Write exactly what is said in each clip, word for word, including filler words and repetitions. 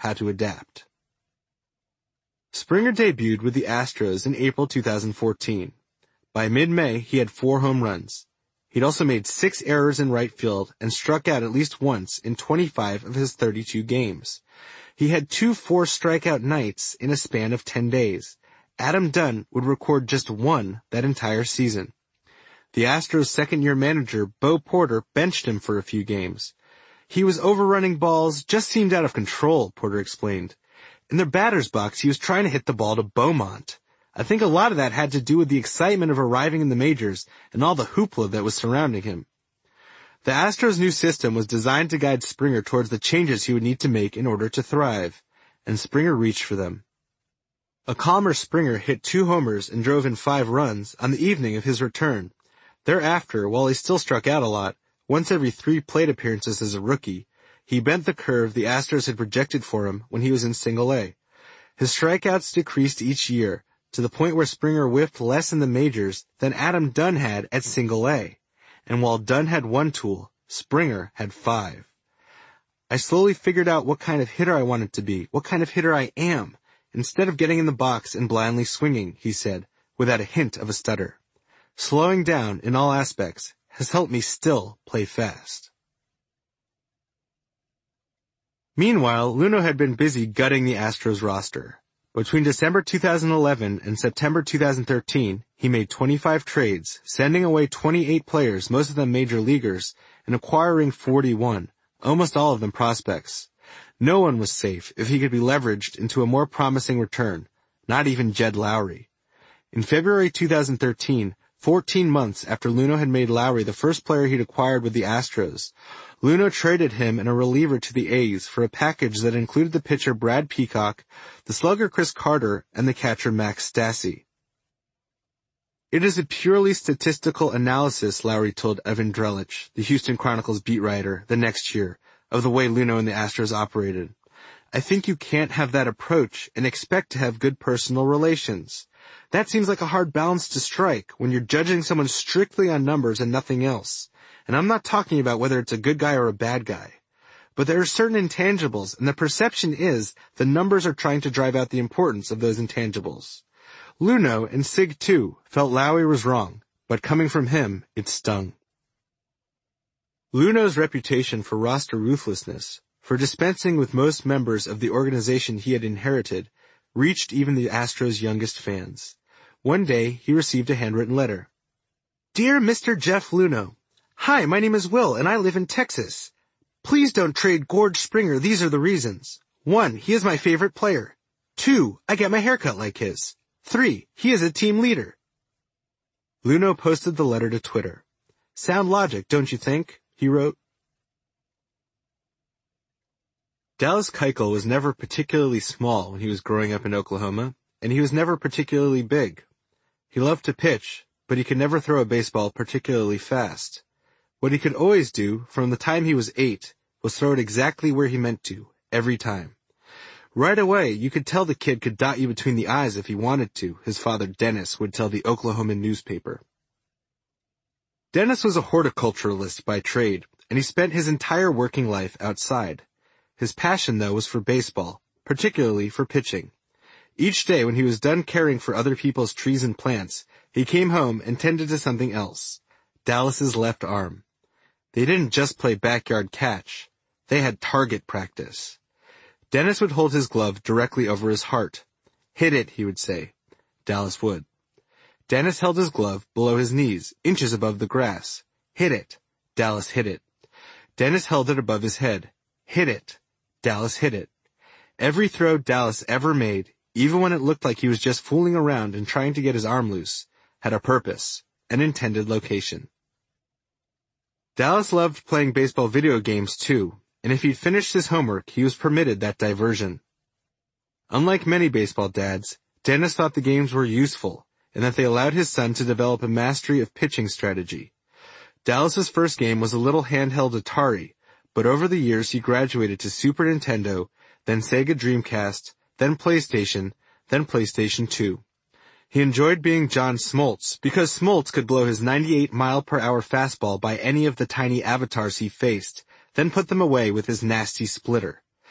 how to adapt. Springer debuted with the Astros in April two thousand fourteen. By mid-May, he had four home runs. He'd also made six errors in right field and struck out at least once in twenty-five of his thirty-two games. He had two four-strikeout nights in a span of ten days. Adam Dunn would record just one that entire season. The Astros' second-year manager, Bo Porter, benched him for a few games. He was overrunning balls, just seemed out of control, Porter explained. In their batter's box, he was trying to hit the ball to Beaumont. I think a lot of that had to do with the excitement of arriving in the majors and all the hoopla that was surrounding him. The Astros' new system was designed to guide Springer towards the changes he would need to make in order to thrive, and Springer reached for them. A calmer Springer hit two homers and drove in five runs on the evening of his return. Thereafter, while he still struck out a lot, once every three plate appearances as a rookie, he bent the curve the Astros had projected for him when he was in Single A. His strikeouts decreased each year, to the point where Springer whiffed less in the majors than Adam Dunn had at Single A. And while Dunn had one tool, Springer had five. I slowly figured out what kind of hitter I wanted to be, what kind of hitter I am, instead of getting in the box and blindly swinging, he said, without a hint of a stutter. Slowing down in all aspects has helped me still play fast. Meanwhile, Luhnow had been busy gutting the Astros roster. Between December two thousand eleven and September two thousand thirteen, he made twenty-five trades, sending away twenty-eight players, most of them major leaguers, and acquiring forty-one, almost all of them prospects. No one was safe if he could be leveraged into a more promising return, not even Jed Lowrie. In February two thousand thirteen, fourteen months after Luhnow had made Lowrie the first player he'd acquired with the Astros, Luhnow traded him and a reliever to the A's for a package that included the pitcher Brad Peacock, the slugger Chris Carter, and the catcher Max Stassi. It is a purely statistical analysis, Lowrie told Evan Drellich, the Houston Chronicles beat writer, the next year, of the way Luhnow and the Astros operated. I think you can't have that approach and expect to have good personal relations. That seems like a hard balance to strike when you're judging someone strictly on numbers and nothing else. And I'm not talking about whether it's a good guy or a bad guy. But there are certain intangibles, and the perception is the numbers are trying to drive out the importance of those intangibles. Luhnow, and Sig too, felt Lowrie was wrong, but coming from him, it stung. Luhnow's reputation for roster ruthlessness, for dispensing with most members of the organization he had inherited, reached even the Astros' youngest fans. One day, he received a handwritten letter. Dear Mister Jeff Luhnow, Hi, my name is Will, and I live in Texas. Please don't trade George Springer. These are the reasons. One, he is my favorite player. Two, I get my haircut like his. Three, he is a team leader. Luhnow posted the letter to Twitter. Sound logic, don't you think? He wrote. Dallas Keuchel was never particularly small when he was growing up in Oklahoma, and he was never particularly big. He loved to pitch, but he could never throw a baseball particularly fast. What he could always do, from the time he was eight, was throw it exactly where he meant to, every time. Right away, you could tell the kid could dot you between the eyes if he wanted to, his father Dennis would tell the Oklahoman newspaper. Dennis was a horticulturalist by trade, and he spent his entire working life outside. His passion, though, was for baseball, particularly for pitching. Each day when he was done caring for other people's trees and plants, he came home and tended to something else, Dallas's left arm. They didn't just play backyard catch. They had target practice. Dennis would hold his glove directly over his heart. Hit it, he would say. Dallas would. Dennis held his glove below his knees, inches above the grass. Hit it. Dallas hit it. Dennis held it above his head. Hit it. Dallas hit it. Every throw Dallas ever made, even when it looked like he was just fooling around and trying to get his arm loose, had a purpose, an intended location. Dallas loved playing baseball video games too, and if he'd finished his homework, he was permitted that diversion. Unlike many baseball dads, Dennis thought the games were useful, and that they allowed his son to develop a mastery of pitching strategy. Dallas's first game was a little handheld Atari, but over the years he graduated to Super Nintendo, then Sega Dreamcast, then PlayStation, then PlayStation two. He enjoyed being John Smoltz because Smoltz could blow his ninety-eight mile per hour fastball by any of the tiny avatars he faced, then put them away with his nasty splitter.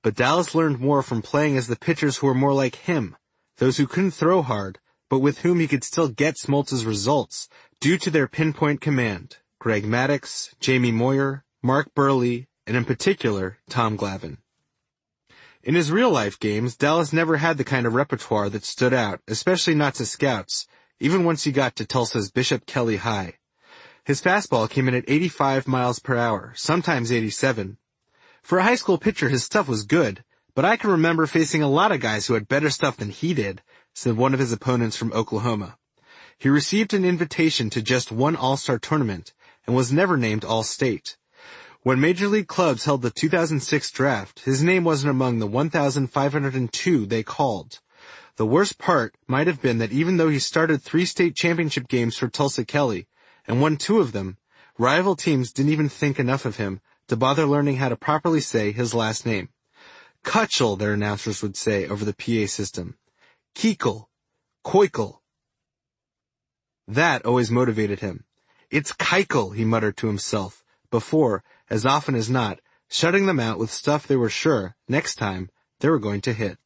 But Dallas learned more from playing as the pitchers who were more like him, those who couldn't throw hard, but with whom he could still get Smoltz's results due to their pinpoint command. Greg Maddux, Jamie Moyer, Mark Burley, and in particular, Tom Glavine. In his real-life games, Dallas never had the kind of repertoire that stood out, especially not to scouts, even once he got to Tulsa's Bishop Kelly High. His fastball came in at eighty-five miles per hour, sometimes eighty-seven. For a high school pitcher, his stuff was good, but I can remember facing a lot of guys who had better stuff than he did, said one of his opponents from Oklahoma. He received an invitation to just one All-Star tournament and was never named All-State. When Major League clubs held the two thousand six draft, his name wasn't among the one thousand five hundred two they called. The worst part might have been that even though he started three state championship games for Tulsa Kelly and won two of them, rival teams didn't even think enough of him to bother learning how to properly say his last name. Kutchel, their announcers would say over the P A system. Keuchel. Keuchel. That always motivated him. It's Keuchel, he muttered to himself, before, as often as not, shutting them out with stuff they were sure, next time, they were going to hit.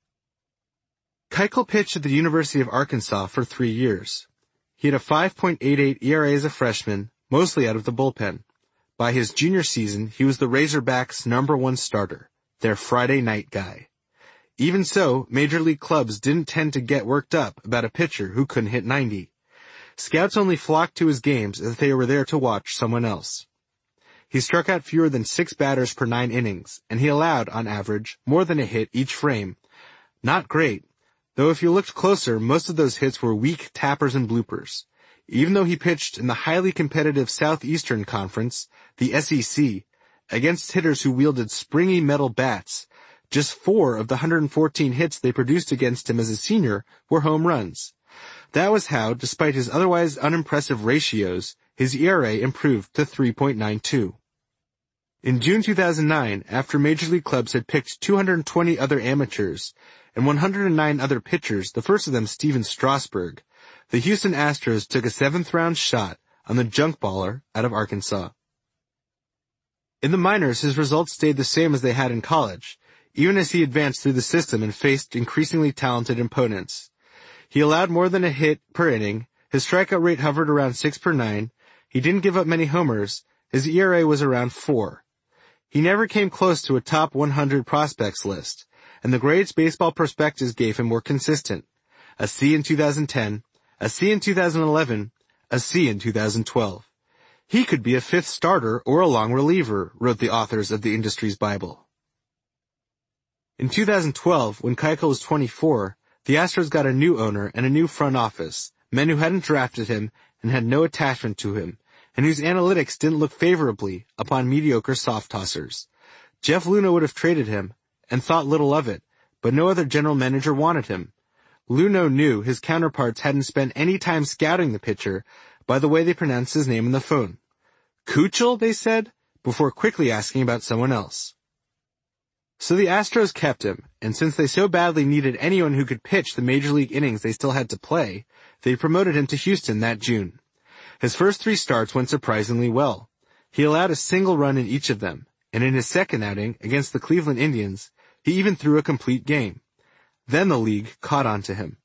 Keuchel pitched at the University of Arkansas for three years. He had a five point eight eight E R A as a freshman, mostly out of the bullpen. By his junior season, he was the Razorbacks' number one starter, their Friday night guy. Even so, Major League clubs didn't tend to get worked up about a pitcher who couldn't hit ninety. Scouts only flocked to his games if they were there to watch someone else. He struck out fewer than six batters per nine innings, and he allowed, on average, more than a hit each frame. Not great, though if you looked closer, most of those hits were weak tappers and bloopers. Even though he pitched in the highly competitive Southeastern Conference, the S E C, against hitters who wielded springy metal bats, just four of the one hundred fourteen hits they produced against him as a senior were home runs. That was how, despite his otherwise unimpressive ratios, his E R A improved to three point nine two. In June two thousand nine, after Major League clubs had picked two hundred twenty other amateurs and one hundred nine other pitchers, the first of them Steven Strasburg, the Houston Astros took a seventh-round shot on the junk baller out of Arkansas. In the minors, his results stayed the same as they had in college, even as he advanced through the system and faced increasingly talented opponents. He allowed more than a hit per inning, his strikeout rate hovered around six per nine, he didn't give up many homers, his E R A was around four. He never came close to a top one hundred prospects list, and the grades Baseball Prospectus gave him were consistent. A C in two thousand ten, a C in two thousand eleven, a C in two thousand twelve. He could be a fifth starter or a long reliever, wrote the authors of the industry's Bible. In two thousand twelve, when Keuchel was twenty-four, the Astros got a new owner and a new front office, men who hadn't drafted him and had no attachment to him, and whose analytics didn't look favorably upon mediocre soft-tossers. Jeff Luhnow would have traded him, and thought little of it, but no other general manager wanted him. Luhnow knew his counterparts hadn't spent any time scouting the pitcher by the way they pronounced his name on the phone. Keuchel, they said, before quickly asking about someone else. So the Astros kept him, and since they so badly needed anyone who could pitch the major league innings they still had to play, they promoted him to Houston that June. His first three starts went surprisingly well. He allowed a single run in each of them, and in his second outing against the Cleveland Indians, he even threw a complete game. Then the league caught on to him.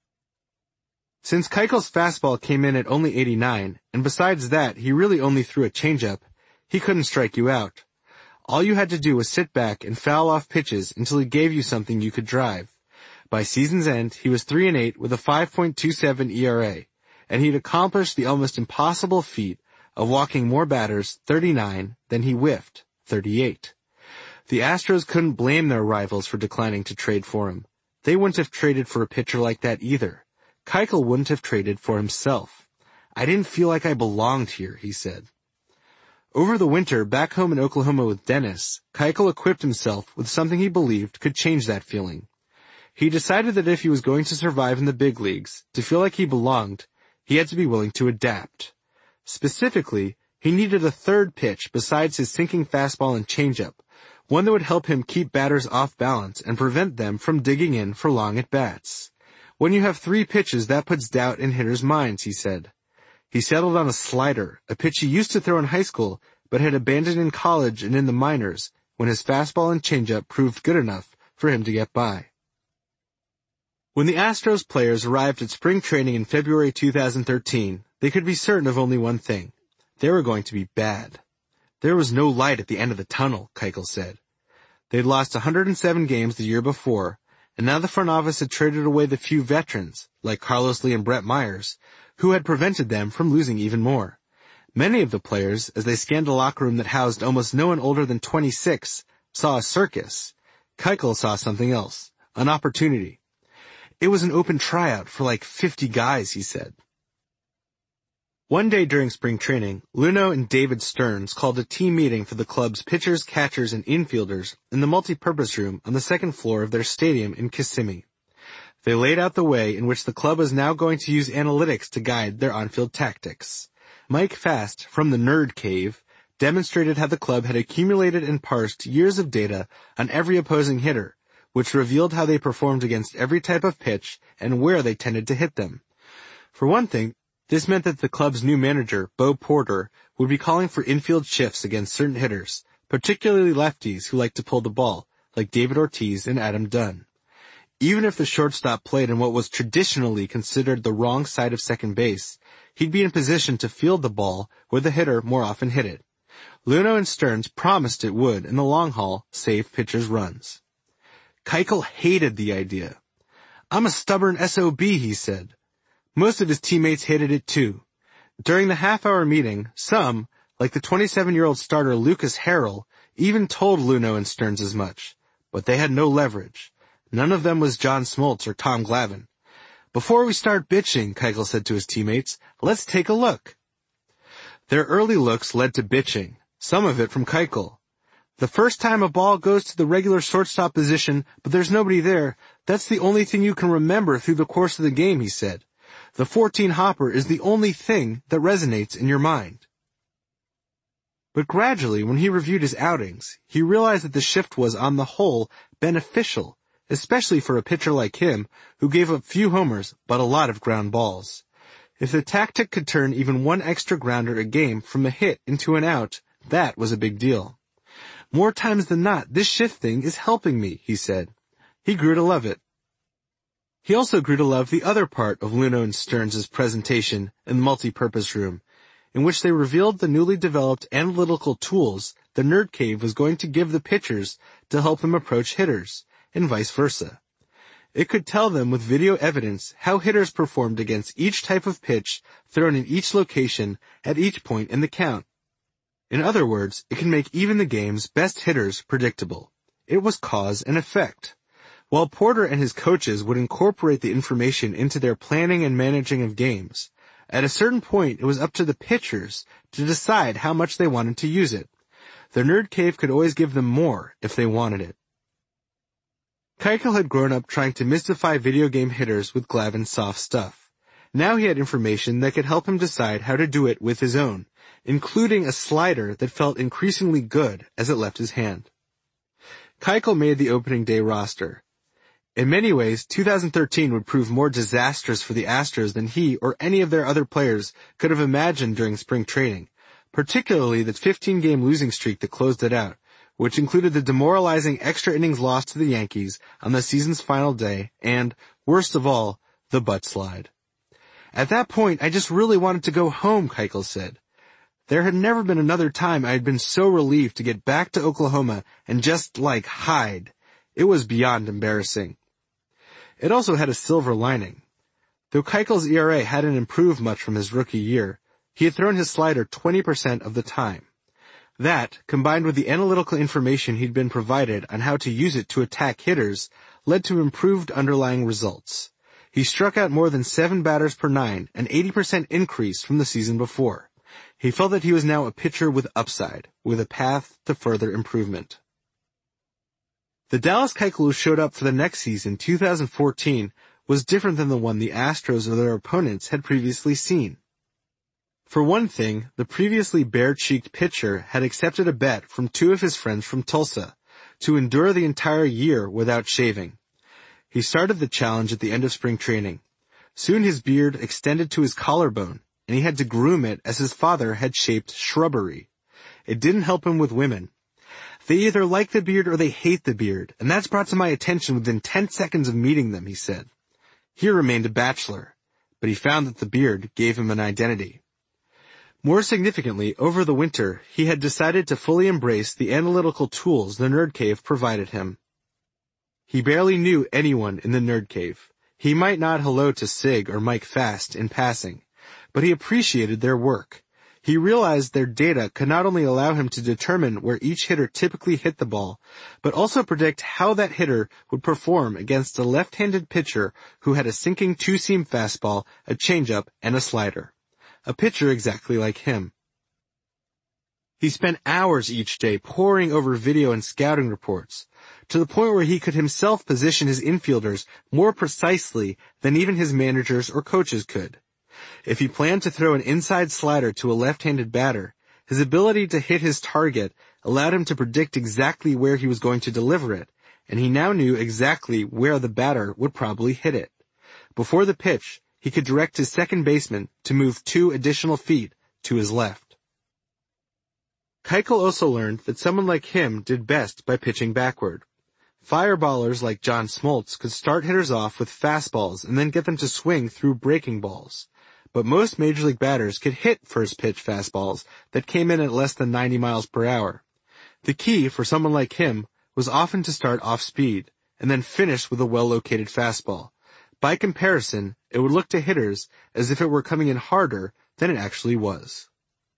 Since Keuchel's fastball came in at only eighty-nine, and besides that he really only threw a changeup, he couldn't strike you out. All you had to do was sit back and foul off pitches until he gave you something you could drive. By season's end, he was three and eight with a five point two seven E R A, and he'd accomplished the almost impossible feat of walking more batters, thirty-nine, than he whiffed, thirty-eight. The Astros couldn't blame their rivals for declining to trade for him. They wouldn't have traded for a pitcher like that either. Keuchel wouldn't have traded for himself. I didn't feel like I belonged here, he said. Over the winter, back home in Oklahoma with Dennis, Keuchel equipped himself with something he believed could change that feeling. He decided that if he was going to survive in the big leagues, to feel like he belonged, he had to be willing to adapt. Specifically, he needed a third pitch besides his sinking fastball and changeup, one that would help him keep batters off balance and prevent them from digging in for long at-bats. When you have three pitches, that puts doubt in hitters' minds, he said. He settled on a slider, a pitch he used to throw in high school, but had abandoned in college and in the minors, when his fastball and changeup proved good enough for him to get by. When the Astros players arrived at spring training in February two thousand thirteen, they could be certain of only one thing. They were going to be bad. There was no light at the end of the tunnel, Keuchel said. They'd lost one hundred seven games the year before, and now the front office had traded away the few veterans, like Carlos Lee and Brett Myers, who had prevented them from losing even more. Many of the players, as they scanned a locker room that housed almost no one older than twenty-six, saw a circus. Keuchel saw something else, an opportunity. It was an open tryout for like fifty guys, he said. One day during spring training, Luhnow and David Stearns called a team meeting for the club's pitchers, catchers, and infielders in the multi-purpose room on the second floor of their stadium in Kissimmee. They laid out the way in which the club was now going to use analytics to guide their on-field tactics. Mike Fast, from the Nerd Cave, demonstrated how the club had accumulated and parsed years of data on every opposing hitter, which revealed how they performed against every type of pitch and where they tended to hit them. For one thing, this meant that the club's new manager, Bo Porter, would be calling for infield shifts against certain hitters, particularly lefties who like to pull the ball, like David Ortiz and Adam Dunn. Even if the shortstop played in what was traditionally considered the wrong side of second base, he'd be in position to field the ball where the hitter more often hit it. Luhnow and Stearns promised it would, in the long haul, save pitchers' runs. Keuchel hated the idea. "I'm a stubborn S O B, he said. Most of his teammates hated it too. During the half-hour meeting, some, like the twenty-seven-year-old starter Lucas Harrell, even told Luhnow and Stearns as much, but they had no leverage. None of them was John Smoltz or Tom Glavine. "Before we start bitching," Keuchel said to his teammates, "let's take a look." Their early looks led to bitching, some of it from Keuchel. "The first time a ball goes to the regular shortstop position, but there's nobody there, that's the only thing you can remember through the course of the game," he said. "The fourteen hopper is the only thing that resonates in your mind." But gradually, when he reviewed his outings, he realized that the shift was, on the whole, beneficial, especially for a pitcher like him, who gave up few homers but a lot of ground balls. If the tactic could turn even one extra grounder a game from a hit into an out, that was a big deal. "More times than not, this shifting is helping me," he said. He grew to love it. He also grew to love the other part of Luhnow and Stearns' presentation in the multi-purpose room, in which they revealed the newly developed analytical tools the Nerd Cave was going to give the pitchers to help them approach hitters, and vice versa. It could tell them with video evidence how hitters performed against each type of pitch thrown in each location at each point in the count. In other words, it can make even the game's best hitters predictable. It was cause and effect. While Porter and his coaches would incorporate the information into their planning and managing of games, at a certain point it was up to the pitchers to decide how much they wanted to use it. The Nerd Cave could always give them more if they wanted it. Keuchel had grown up trying to mystify video game hitters with Glavine's soft stuff. Now he had information that could help him decide how to do it with his own, including a slider that felt increasingly good as it left his hand. Keuchel made the opening day roster. In many ways, two thousand thirteen would prove more disastrous for the Astros than he or any of their other players could have imagined during spring training, particularly the fifteen-game losing streak that closed it out, which included the demoralizing extra innings loss to the Yankees on the season's final day and, worst of all, the butt slide. "At that point, I just really wanted to go home," Keuchel said. "There had never been another time I had been so relieved to get back to Oklahoma and just, like, hide. It was beyond embarrassing." It also had a silver lining. Though Keuchel's E R A hadn't improved much from his rookie year, he had thrown his slider twenty percent of the time. That, combined with the analytical information he'd been provided on how to use it to attack hitters, led to improved underlying results. He struck out more than seven batters per nine, an eighty percent increase from the season before. He felt that he was now a pitcher with upside, with a path to further improvement. The Dallas Keuchel who showed up for the next season, two thousand fourteen, was different than the one the Astros or their opponents had previously seen. For one thing, the previously bare-cheeked pitcher had accepted a bet from two of his friends from Tulsa to endure the entire year without shaving. He started the challenge at the end of spring training. Soon his beard extended to his collarbone, and he had to groom it as his father had shaped shrubbery. It didn't help him with women. They either like the beard or they hate the beard, and that's brought to my attention within ten seconds of meeting them, he said. He remained a bachelor, but he found that the beard gave him an identity. More significantly, over the winter, he had decided to fully embrace the analytical tools the Nerd Cave provided him. He barely knew anyone in the Nerd Cave. He might nod hello to Sig or Mike Fast in passing, but he appreciated their work. He realized their data could not only allow him to determine where each hitter typically hit the ball, but also predict how that hitter would perform against a left-handed pitcher who had a sinking two-seam fastball, a changeup, and a slider. A pitcher exactly like him. He spent hours each day poring over video and scouting reports, to the point where he could himself position his infielders more precisely than even his managers or coaches could. If he planned to throw an inside slider to a left-handed batter, his ability to hit his target allowed him to predict exactly where he was going to deliver it, and he now knew exactly where the batter would probably hit it. Before the pitch, he could direct his second baseman to move two additional feet to his left. Keuchel also learned that someone like him did best by pitching backward. Fireballers like John Smoltz could start hitters off with fastballs and then get them to swing through breaking balls. But most Major League batters could hit first-pitch fastballs that came in at less than ninety miles per hour. The key for someone like him was often to start off-speed and then finish with a well-located fastball. By comparison, it would look to hitters as if it were coming in harder than it actually was.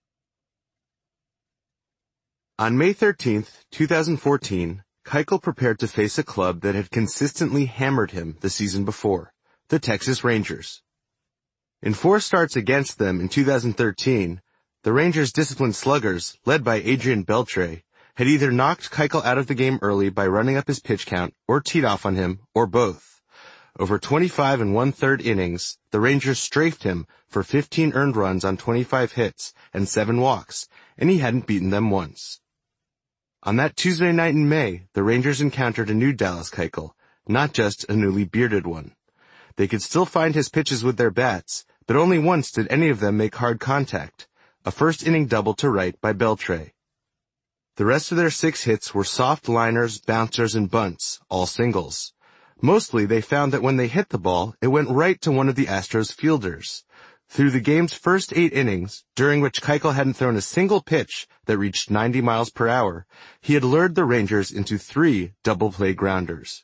On May thirteenth, two thousand fourteen, Keuchel prepared to face a club that had consistently hammered him the season before, the Texas Rangers. In four starts against them in two thousand thirteen, the Rangers' disciplined sluggers, led by Adrian Beltre, had either knocked Keuchel out of the game early by running up his pitch count or teed off on him, or both. Over twenty-five and one-third innings, the Rangers strafed him for fifteen earned runs on twenty-five hits and seven walks, and he hadn't beaten them once. On that Tuesday night in May, the Rangers encountered a new Dallas Keuchel, not just a newly bearded one. They could still find his pitches with their bats, but only once did any of them make hard contact, a first-inning double to right by Beltre. The rest of their six hits were soft liners, bouncers, and bunts, all singles. Mostly they found that when they hit the ball, it went right to one of the Astros fielders. Through the game's first eight innings, during which Keuchel hadn't thrown a single pitch that reached ninety miles per hour, he had lured the Rangers into three double-play grounders.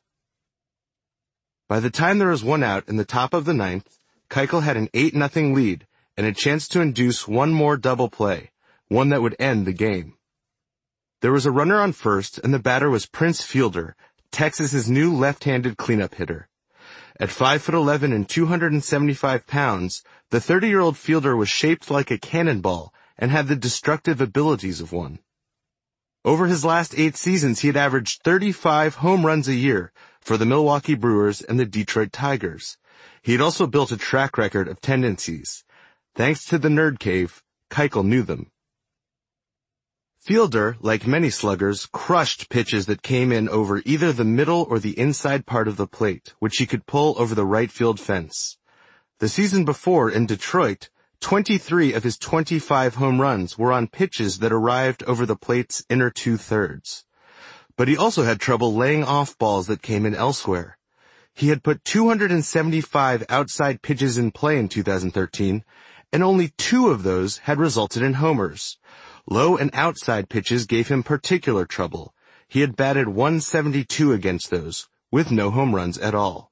By the time there was one out in the top of the ninth, Keuchel had an eight nothing lead and a chance to induce one more double play, one that would end the game. There was a runner on first, and the batter was Prince Fielder, Texas's new left-handed cleanup hitter. At five foot eleven and two hundred seventy-five pounds, the thirty-year-old fielder was shaped like a cannonball and had the destructive abilities of one. Over his last eight seasons, he had averaged thirty-five home runs a year for the Milwaukee Brewers and the Detroit Tigers. He had also built a track record of tendencies. Thanks to the Nerd Cave, Keuchel knew them. Fielder, like many sluggers, crushed pitches that came in over either the middle or the inside part of the plate, which he could pull over the right field fence. The season before, in Detroit, twenty-three of his twenty-five home runs were on pitches that arrived over the plate's inner two-thirds. But he also had trouble laying off balls that came in elsewhere. He had put two hundred seventy-five outside pitches in play in two thousand thirteen, and only two of those had resulted in homers. Low and outside pitches gave him particular trouble. He had batted one seventy-two against those, with no home runs at all.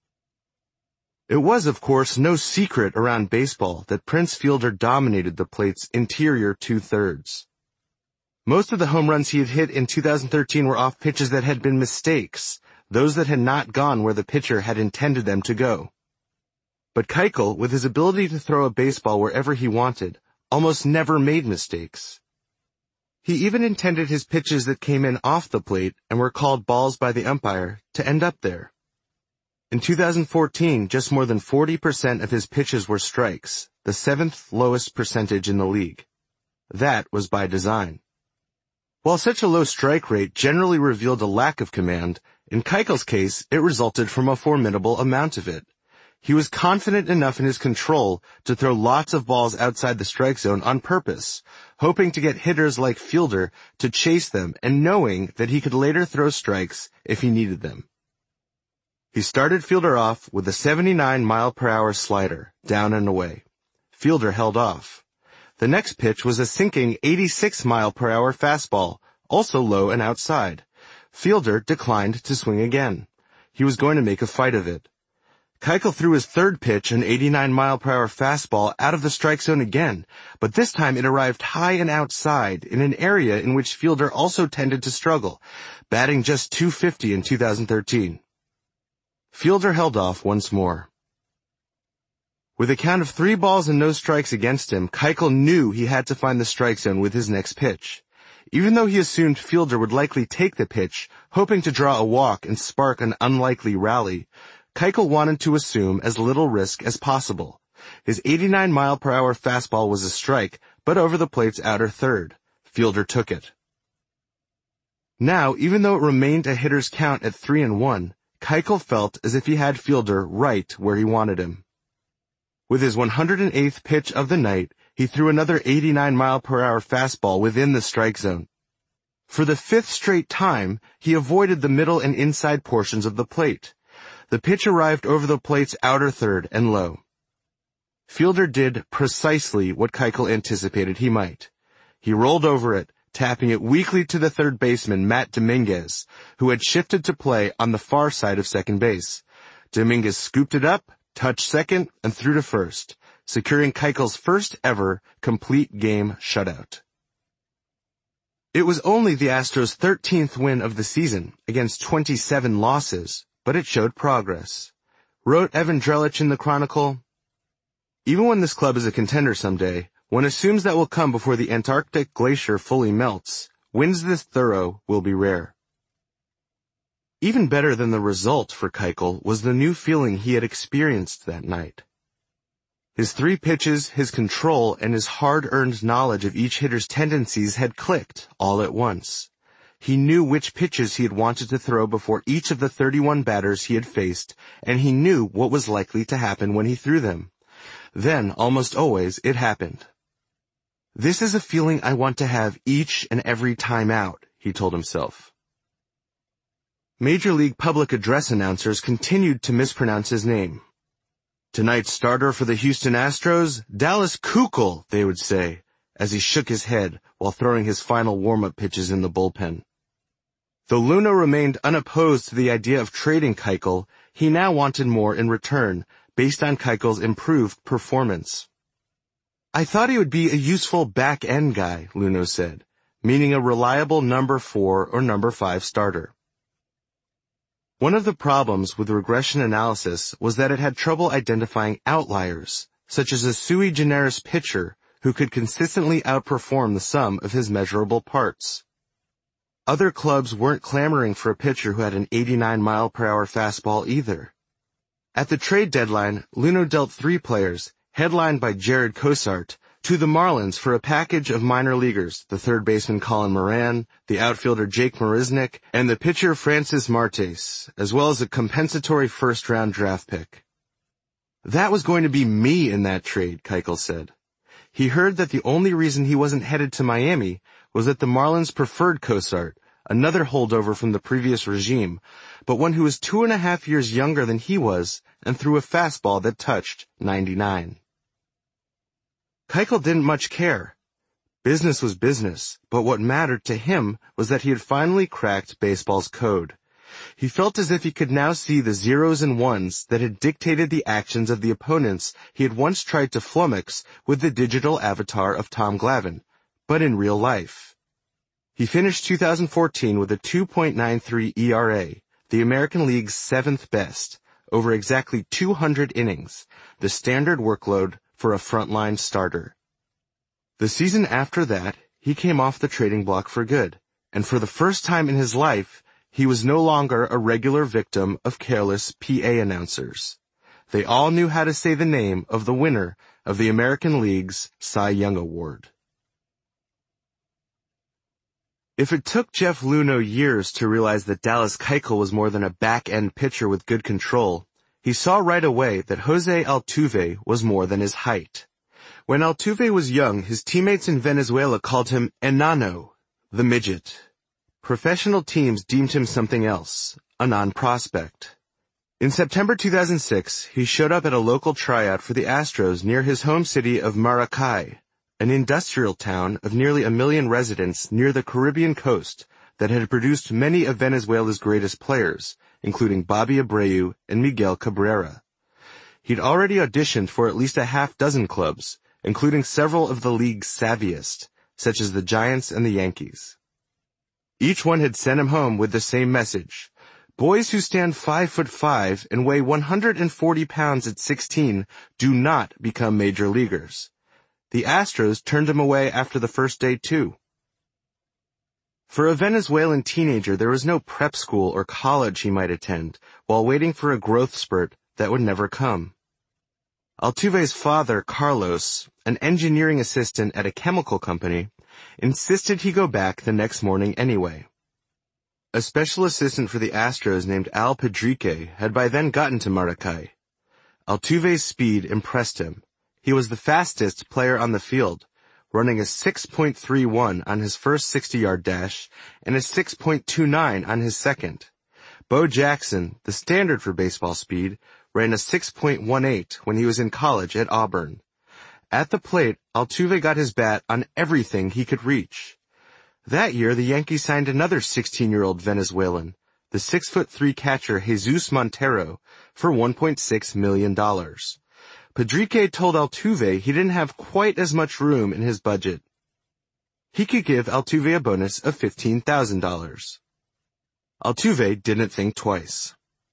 It was, of course, no secret around baseball that Prince Fielder dominated the plate's interior two-thirds. Most of the home runs he had hit in two thousand thirteen were off pitches that had been mistakes, those that had not gone where the pitcher had intended them to go. But Keuchel, with his ability to throw a baseball wherever he wanted, almost never made mistakes. He even intended his pitches that came in off the plate and were called balls by the umpire to end up there. In two thousand fourteen, just more than forty percent of his pitches were strikes, the seventh lowest percentage in the league. That was by design. While such a low strike rate generally revealed a lack of command, in Keuchel's case, it resulted from a formidable amount of it. He was confident enough in his control to throw lots of balls outside the strike zone on purpose, hoping to get hitters like Fielder to chase them and knowing that he could later throw strikes if he needed them. He started Fielder off with a seventy-nine mile per hour slider, down and away. Fielder held off. The next pitch was a sinking eighty-six mile per hour fastball, also low and outside. Fielder declined to swing again. He was going to make a fight of it. Keuchel threw his third pitch, an eighty-nine mile per hour fastball, out of the strike zone again, but this time it arrived high and outside in an area in which Fielder also tended to struggle, batting just two fifty in two thousand thirteen. Fielder held off once more. With a count of three balls and no strikes against him, Keuchel knew he had to find the strike zone with his next pitch. Even though he assumed Fielder would likely take the pitch, hoping to draw a walk and spark an unlikely rally, Keuchel wanted to assume as little risk as possible. His eighty-nine mile per hour fastball was a strike, but over the plate's outer third. Fielder took it. Now, even though it remained a hitter's count at three and one, Keuchel felt as if he had Fielder right where he wanted him. With his one hundred eighth pitch of the night, he threw another eighty-nine mile per hour fastball within the strike zone. For the fifth straight time, he avoided the middle and inside portions of the plate. The pitch arrived over the plate's outer third and low. Fielder did precisely what Keuchel anticipated he might. He rolled over it, tapping it weakly to the third baseman, Matt Dominguez, who had shifted to play on the far side of second base. Dominguez scooped it up, touched second, and threw to first, securing Keuchel's first ever complete game shutout. It was only the Astros' thirteenth win of the season against twenty-seven losses, but it showed progress. Wrote Evan Drellich in the Chronicle, "Even when this club is a contender someday, one assumes that will come before the Antarctic glacier fully melts. Wins this thorough will be rare." Even better than the result for Keuchel was the new feeling he had experienced that night. His three pitches, his control, and his hard-earned knowledge of each hitter's tendencies had clicked all at once. He knew which pitches he had wanted to throw before each of the thirty-one batters he had faced, and he knew what was likely to happen when he threw them. Then, almost always, it happened. "This is a feeling I want to have each and every time out," he told himself. Major League public address announcers continued to mispronounce his name. "Tonight's starter for the Houston Astros, Dallas Keuchel," they would say, as he shook his head while throwing his final warm-up pitches in the bullpen. Though Luhnow remained unopposed to the idea of trading Keuchel, he now wanted more in return, based on Keuchel's improved performance. "I thought he would be a useful back-end guy," Luhnow said, meaning a reliable number four or number five starter. One of the problems with regression analysis was that it had trouble identifying outliers, such as a sui generis pitcher who could consistently outperform the sum of his measurable parts. Other clubs weren't clamoring for a pitcher who had an eighty-nine mile per hour fastball either. At the trade deadline, Luhnow dealt three players, headlined by Jared Cosart, to the Marlins for a package of minor leaguers, the third baseman Colin Moran, the outfielder Jake Marisnick, and the pitcher Francis Martes, as well as a compensatory first-round draft pick. "That was going to be me in that trade," Keuchel said. He heard that the only reason he wasn't headed to Miami was that the Marlins preferred Cosart, another holdover from the previous regime, but one who was two and a half years younger than he was and threw a fastball that touched ninety-nine. Keuchel didn't much care. Business was business, but what mattered to him was that he had finally cracked baseball's code. He felt as if he could now see the zeros and ones that had dictated the actions of the opponents he had once tried to flummox with the digital avatar of Tom Glavine, but in real life. He finished two thousand fourteen with a two point nine three E R A, the American League's seventh best, over exactly two hundred innings, the standard workload for a frontline starter. The season after that, he came off the trading block for good, and for the first time in his life, he was no longer a regular victim of careless P A announcers. They all knew how to say the name of the winner of the American League's Cy Young Award. If it took Jeff Luhnow years to realize that Dallas Keuchel was more than a back-end pitcher with good control, He saw right away that Jose Altuve was more than his height. When Altuve was young, his teammates in Venezuela called him Enano, the midget. Professional teams deemed him something else, a non-prospect. In September two thousand six, he showed up at a local tryout for the Astros near his home city of Maracay, an industrial town of nearly a million residents near the Caribbean coast that had produced many of Venezuela's greatest players, including Bobby Abreu and Miguel Cabrera. He'd already auditioned for at least a half dozen clubs, including several of the league's savviest, such as the Giants and the Yankees. Each one had sent him home with the same message. Boys who stand five foot five and weigh one hundred forty pounds at sixteen do not become major leaguers. The Astros turned him away after the first day too. For a Venezuelan teenager, there was no prep school or college he might attend while waiting for a growth spurt that would never come. Altuve's father, Carlos, an engineering assistant at a chemical company, insisted he go back the next morning anyway. A special assistant for the Astros named Al Pedrique had by then gotten to Maracay. Altuve's speed impressed him. He was the fastest player on the field, running a six point three one on his first sixty-yard dash and a six point two nine on his second. Bo Jackson, the standard for baseball speed, ran a six point one eight when he was in college at Auburn. At the plate, Altuve got his bat on everything he could reach. That year, the Yankees signed another sixteen-year-old Venezuelan, the six foot three catcher Jesus Montero, for one point six million dollars. Pedrique told Altuve he didn't have quite as much room in his budget. He could give Altuve a bonus of fifteen thousand dollars. Altuve didn't think twice.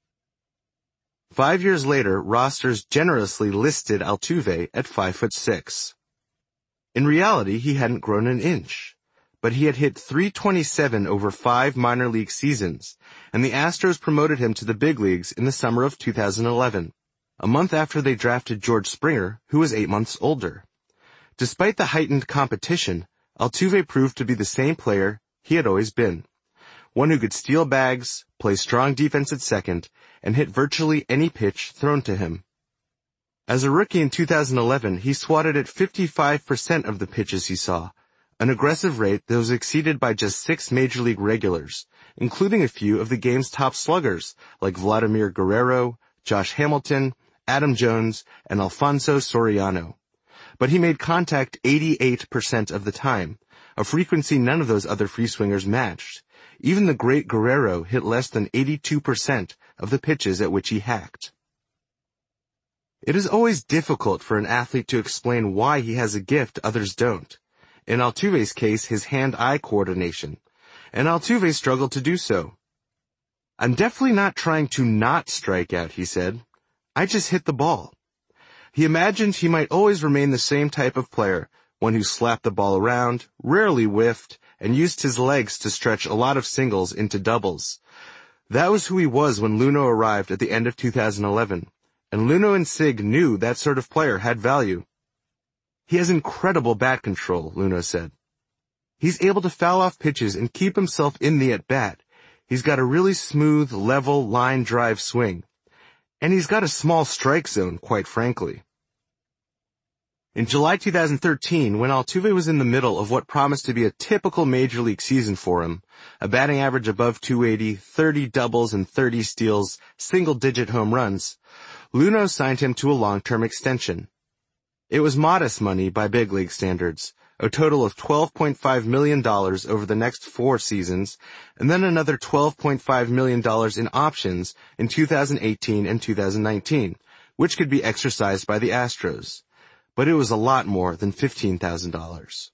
Five years later, rosters generously listed Altuve at five foot six. In reality, he hadn't grown an inch, but he had hit three twenty-seven over five minor league seasons, and the Astros promoted him to the big leagues in the summer of two thousand eleven, a month after they drafted George Springer, who was eight months older. Despite the heightened competition, Altuve proved to be the same player he had always been, one who could steal bags, play strong defense at second, and hit virtually any pitch thrown to him. As a rookie in two thousand eleven, he swatted at fifty-five percent of the pitches he saw, an aggressive rate that was exceeded by just six major league regulars, including a few of the game's top sluggers like Vladimir Guerrero, Josh Hamilton, Adam Jones, and Alfonso Soriano. But he made contact eighty-eight percent of the time, a frequency none of those other free swingers matched. Even the great Guerrero hit less than eighty-two percent of the pitches at which he hacked. It is always difficult for an athlete to explain why he has a gift others don't. In Altuve's case, his hand-eye coordination, and Altuve struggled to do so. "I'm definitely not trying to not strike out," he said. "I just hit the ball." He imagined he might always remain the same type of player, one who slapped the ball around, rarely whiffed, and used his legs to stretch a lot of singles into doubles. That was who he was when Luhnow arrived at the end of two thousand eleven, and Luhnow and Sig knew that sort of player had value. "He has incredible bat control," Luhnow said. "He's able to foul off pitches and keep himself in the at-bat. He's got a really smooth, level, line drive swing. And he's got a small strike zone, quite frankly." In July two thousand thirteen, when Altuve was in the middle of what promised to be a typical major league season for him, a batting average above two eighty, thirty doubles and thirty steals, single-digit home runs, Luhnow signed him to a long-term extension. It was modest money by big league standards, a total of twelve point five million dollars over the next four seasons, and then another twelve point five million dollars in options in two thousand eighteen and two thousand nineteen, which could be exercised by the Astros. But it was a lot more than fifteen thousand dollars.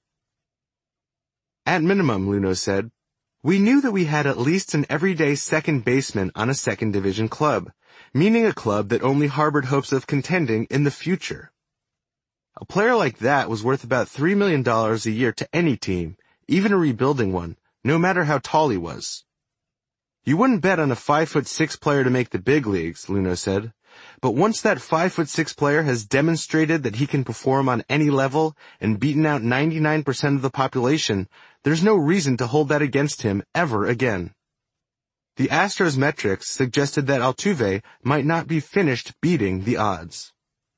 "At minimum," Luhnow said, "we knew that we had at least an everyday second baseman on a second division club, meaning a club that only harbored hopes of contending in the future. A player like that was worth about three million dollars a year to any team, even a rebuilding one, no matter how tall he was." "You wouldn't bet on a five foot six player to make the big leagues," Luhnow said. "But once that five foot six player has demonstrated that he can perform on any level and beaten out ninety-nine percent of the population, there's no reason to hold that against him ever again." The Astros metrics suggested that Altuve might not be finished beating the odds.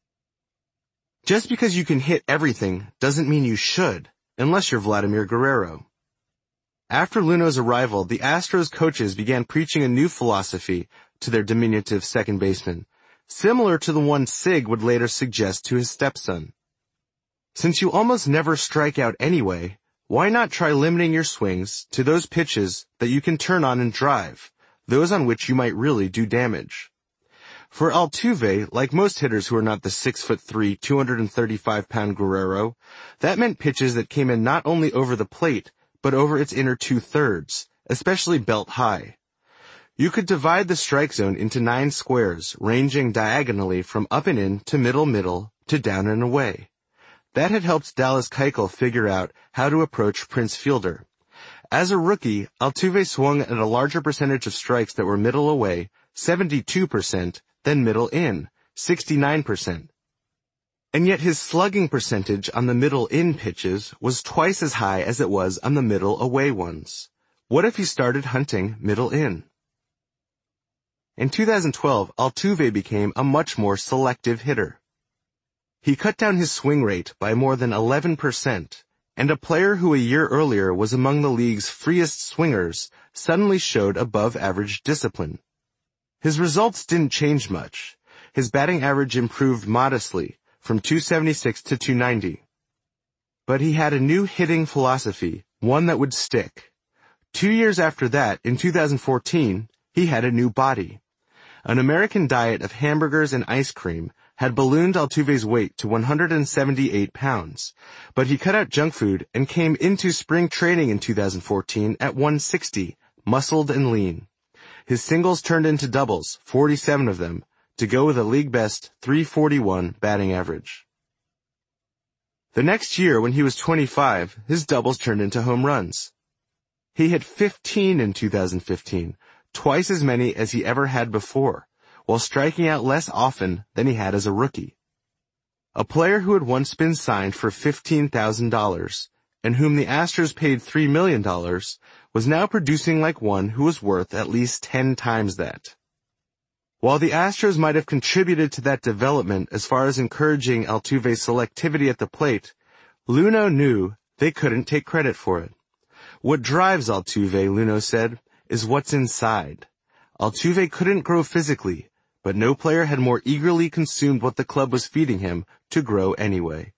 Just because you can hit everything doesn't mean you should, unless you're Vladimir Guerrero. After Luhnow's arrival, the Astros coaches began preaching a new philosophy to their diminutive second baseman, similar to the one Sig would later suggest to his stepson. Since you almost never strike out anyway, why not try limiting your swings to those pitches that you can turn on and drive, those on which you might really do damage? For Altuve, like most hitters who are not the six foot three, two hundred thirty-five pound Guerrero, that meant pitches that came in not only over the plate, but over its inner two-thirds, especially belt high. You could divide the strike zone into nine squares, ranging diagonally from up and in to middle-middle to down and away. That had helped Dallas Keuchel figure out how to approach Prince Fielder. As a rookie, Altuve swung at a larger percentage of strikes that were middle away, seventy-two percent, than middle in, sixty-nine percent. And yet his slugging percentage on the middle in pitches was twice as high as it was on the middle away ones. What if he started hunting middle in? In two thousand twelve, Altuve became a much more selective hitter. He cut down his swing rate by more than eleven percent, and a player who a year earlier was among the league's freest swingers suddenly showed above-average discipline. His results didn't change much. His batting average improved modestly, from two seventy-six to two ninety. But he had a new hitting philosophy, one that would stick. Two years after that, in two thousand fourteen, he had a new body. An American diet of hamburgers and ice cream had ballooned Altuve's weight to one hundred seventy-eight pounds, but he cut out junk food and came into spring training in two thousand fourteen at one sixty, muscled and lean. His singles turned into doubles, forty-seven of them, to go with a league-best three forty-one batting average. The next year, when he was twenty-five, his doubles turned into home runs. He hit fifteen in two thousand fifteen, twice as many as he ever had before, while striking out less often than he had as a rookie. A player who had once been signed for fifteen thousand dollars, and whom the Astros paid three million dollars, was now producing like one who was worth at least ten times that. While the Astros might have contributed to that development as far as encouraging Altuve's selectivity at the plate, Luhnow knew they couldn't take credit for it. What drives Altuve, Luhnow said, is what's inside. Altuve couldn't grow physically, but no player had more eagerly consumed what the club was feeding him to grow anyway.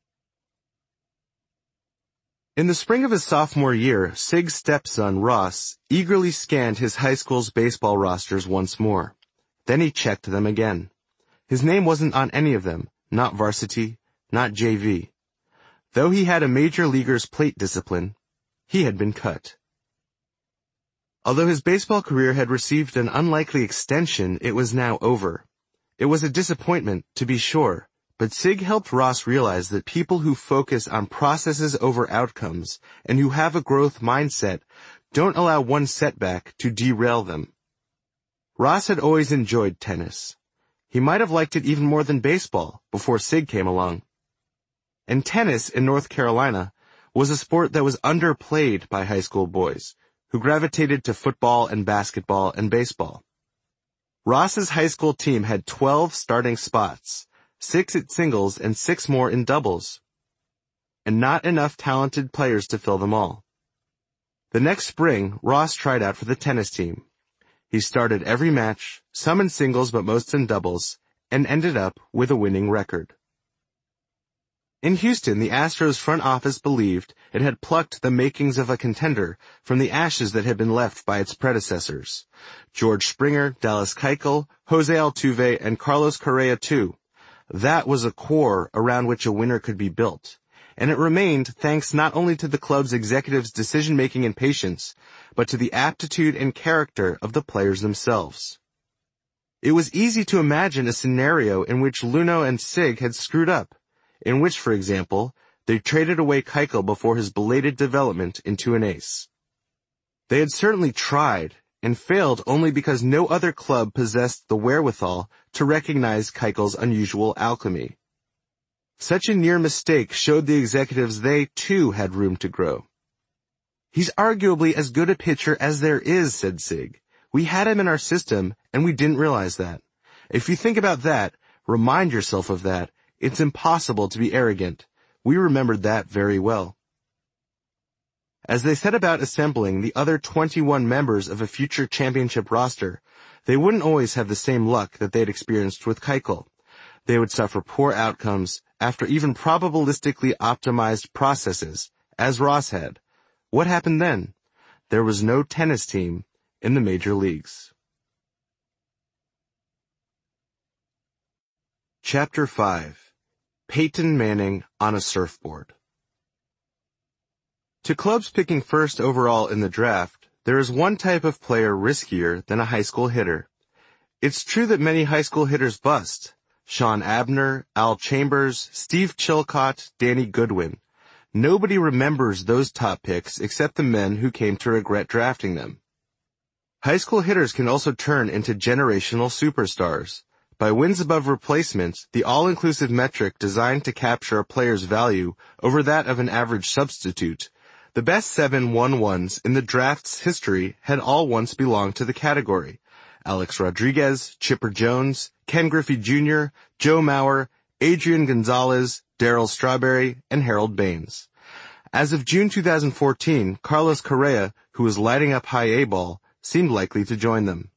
In the spring of his sophomore year, Sig's stepson, Ross, eagerly scanned his high school's baseball rosters once more. Then he checked them again. His name wasn't on any of them, not varsity, not J V. Though he had a major leaguer's plate discipline, he had been cut. Although his baseball career had received an unlikely extension, it was now over. It was a disappointment, to be sure, but Sig helped Ross realize that people who focus on processes over outcomes and who have a growth mindset don't allow one setback to derail them. Ross had always enjoyed tennis. He might have liked it even more than baseball before Sig came along. And tennis in North Carolina was a sport that was underplayed by high school boys, who gravitated to football and basketball and baseball. Ross's high school team had twelve starting spots, six at singles and six more in doubles, and not enough talented players to fill them all. The next spring, Ross tried out for the tennis team. He started every match, some in singles but most in doubles, and ended up with a winning record. In Houston, the Astros front office believed it had plucked the makings of a contender from the ashes that had been left by its predecessors. George Springer, Dallas Keuchel, Jose Altuve, and Carlos Correa too. That was a core around which a winner could be built. And it remained thanks not only to the club's executives' decision-making and patience, but to the aptitude and character of the players themselves. It was easy to imagine a scenario in which Luhnow and Sig had screwed up, in which, for example, they traded away Keuchel before his belated development into an ace. They had certainly tried, and failed only because no other club possessed the wherewithal to recognize Keuchel's unusual alchemy. Such a near mistake showed the executives they, too, had room to grow. "He's arguably as good a pitcher as there is," said Sig. We had him in our system, and we didn't realize that. If you think about that, remind yourself of that, it's impossible to be arrogant. We remembered that very well. As they set about assembling the other twenty-one members of a future championship roster, they wouldn't always have the same luck that they'd experienced with Keuchel. They would suffer poor outcomes after even probabilistically optimized processes, as Ross had. What happened then? There was no tennis team in the major leagues. Chapter five. Peyton Manning on a Surfboard. To clubs picking first overall in the draft, there is one type of player riskier than a high school hitter. It's true that many high school hitters bust. Sean Abner, Al Chambers, Steve Chilcott, Danny Goodwin. Nobody remembers those top picks except the men who came to regret drafting them. High school hitters can also turn into generational superstars. By wins above replacement, the all-inclusive metric designed to capture a player's value over that of an average substitute, the best seven one-ones in the draft's history had all once belonged to the category. Alex Rodriguez, Chipper Jones, Ken Griffey Junior, Joe Mauer, Adrian Gonzalez, Darryl Strawberry, and Harold Baines. As of June two thousand fourteen, Carlos Correa, who was lighting up high A ball, seemed likely to join them.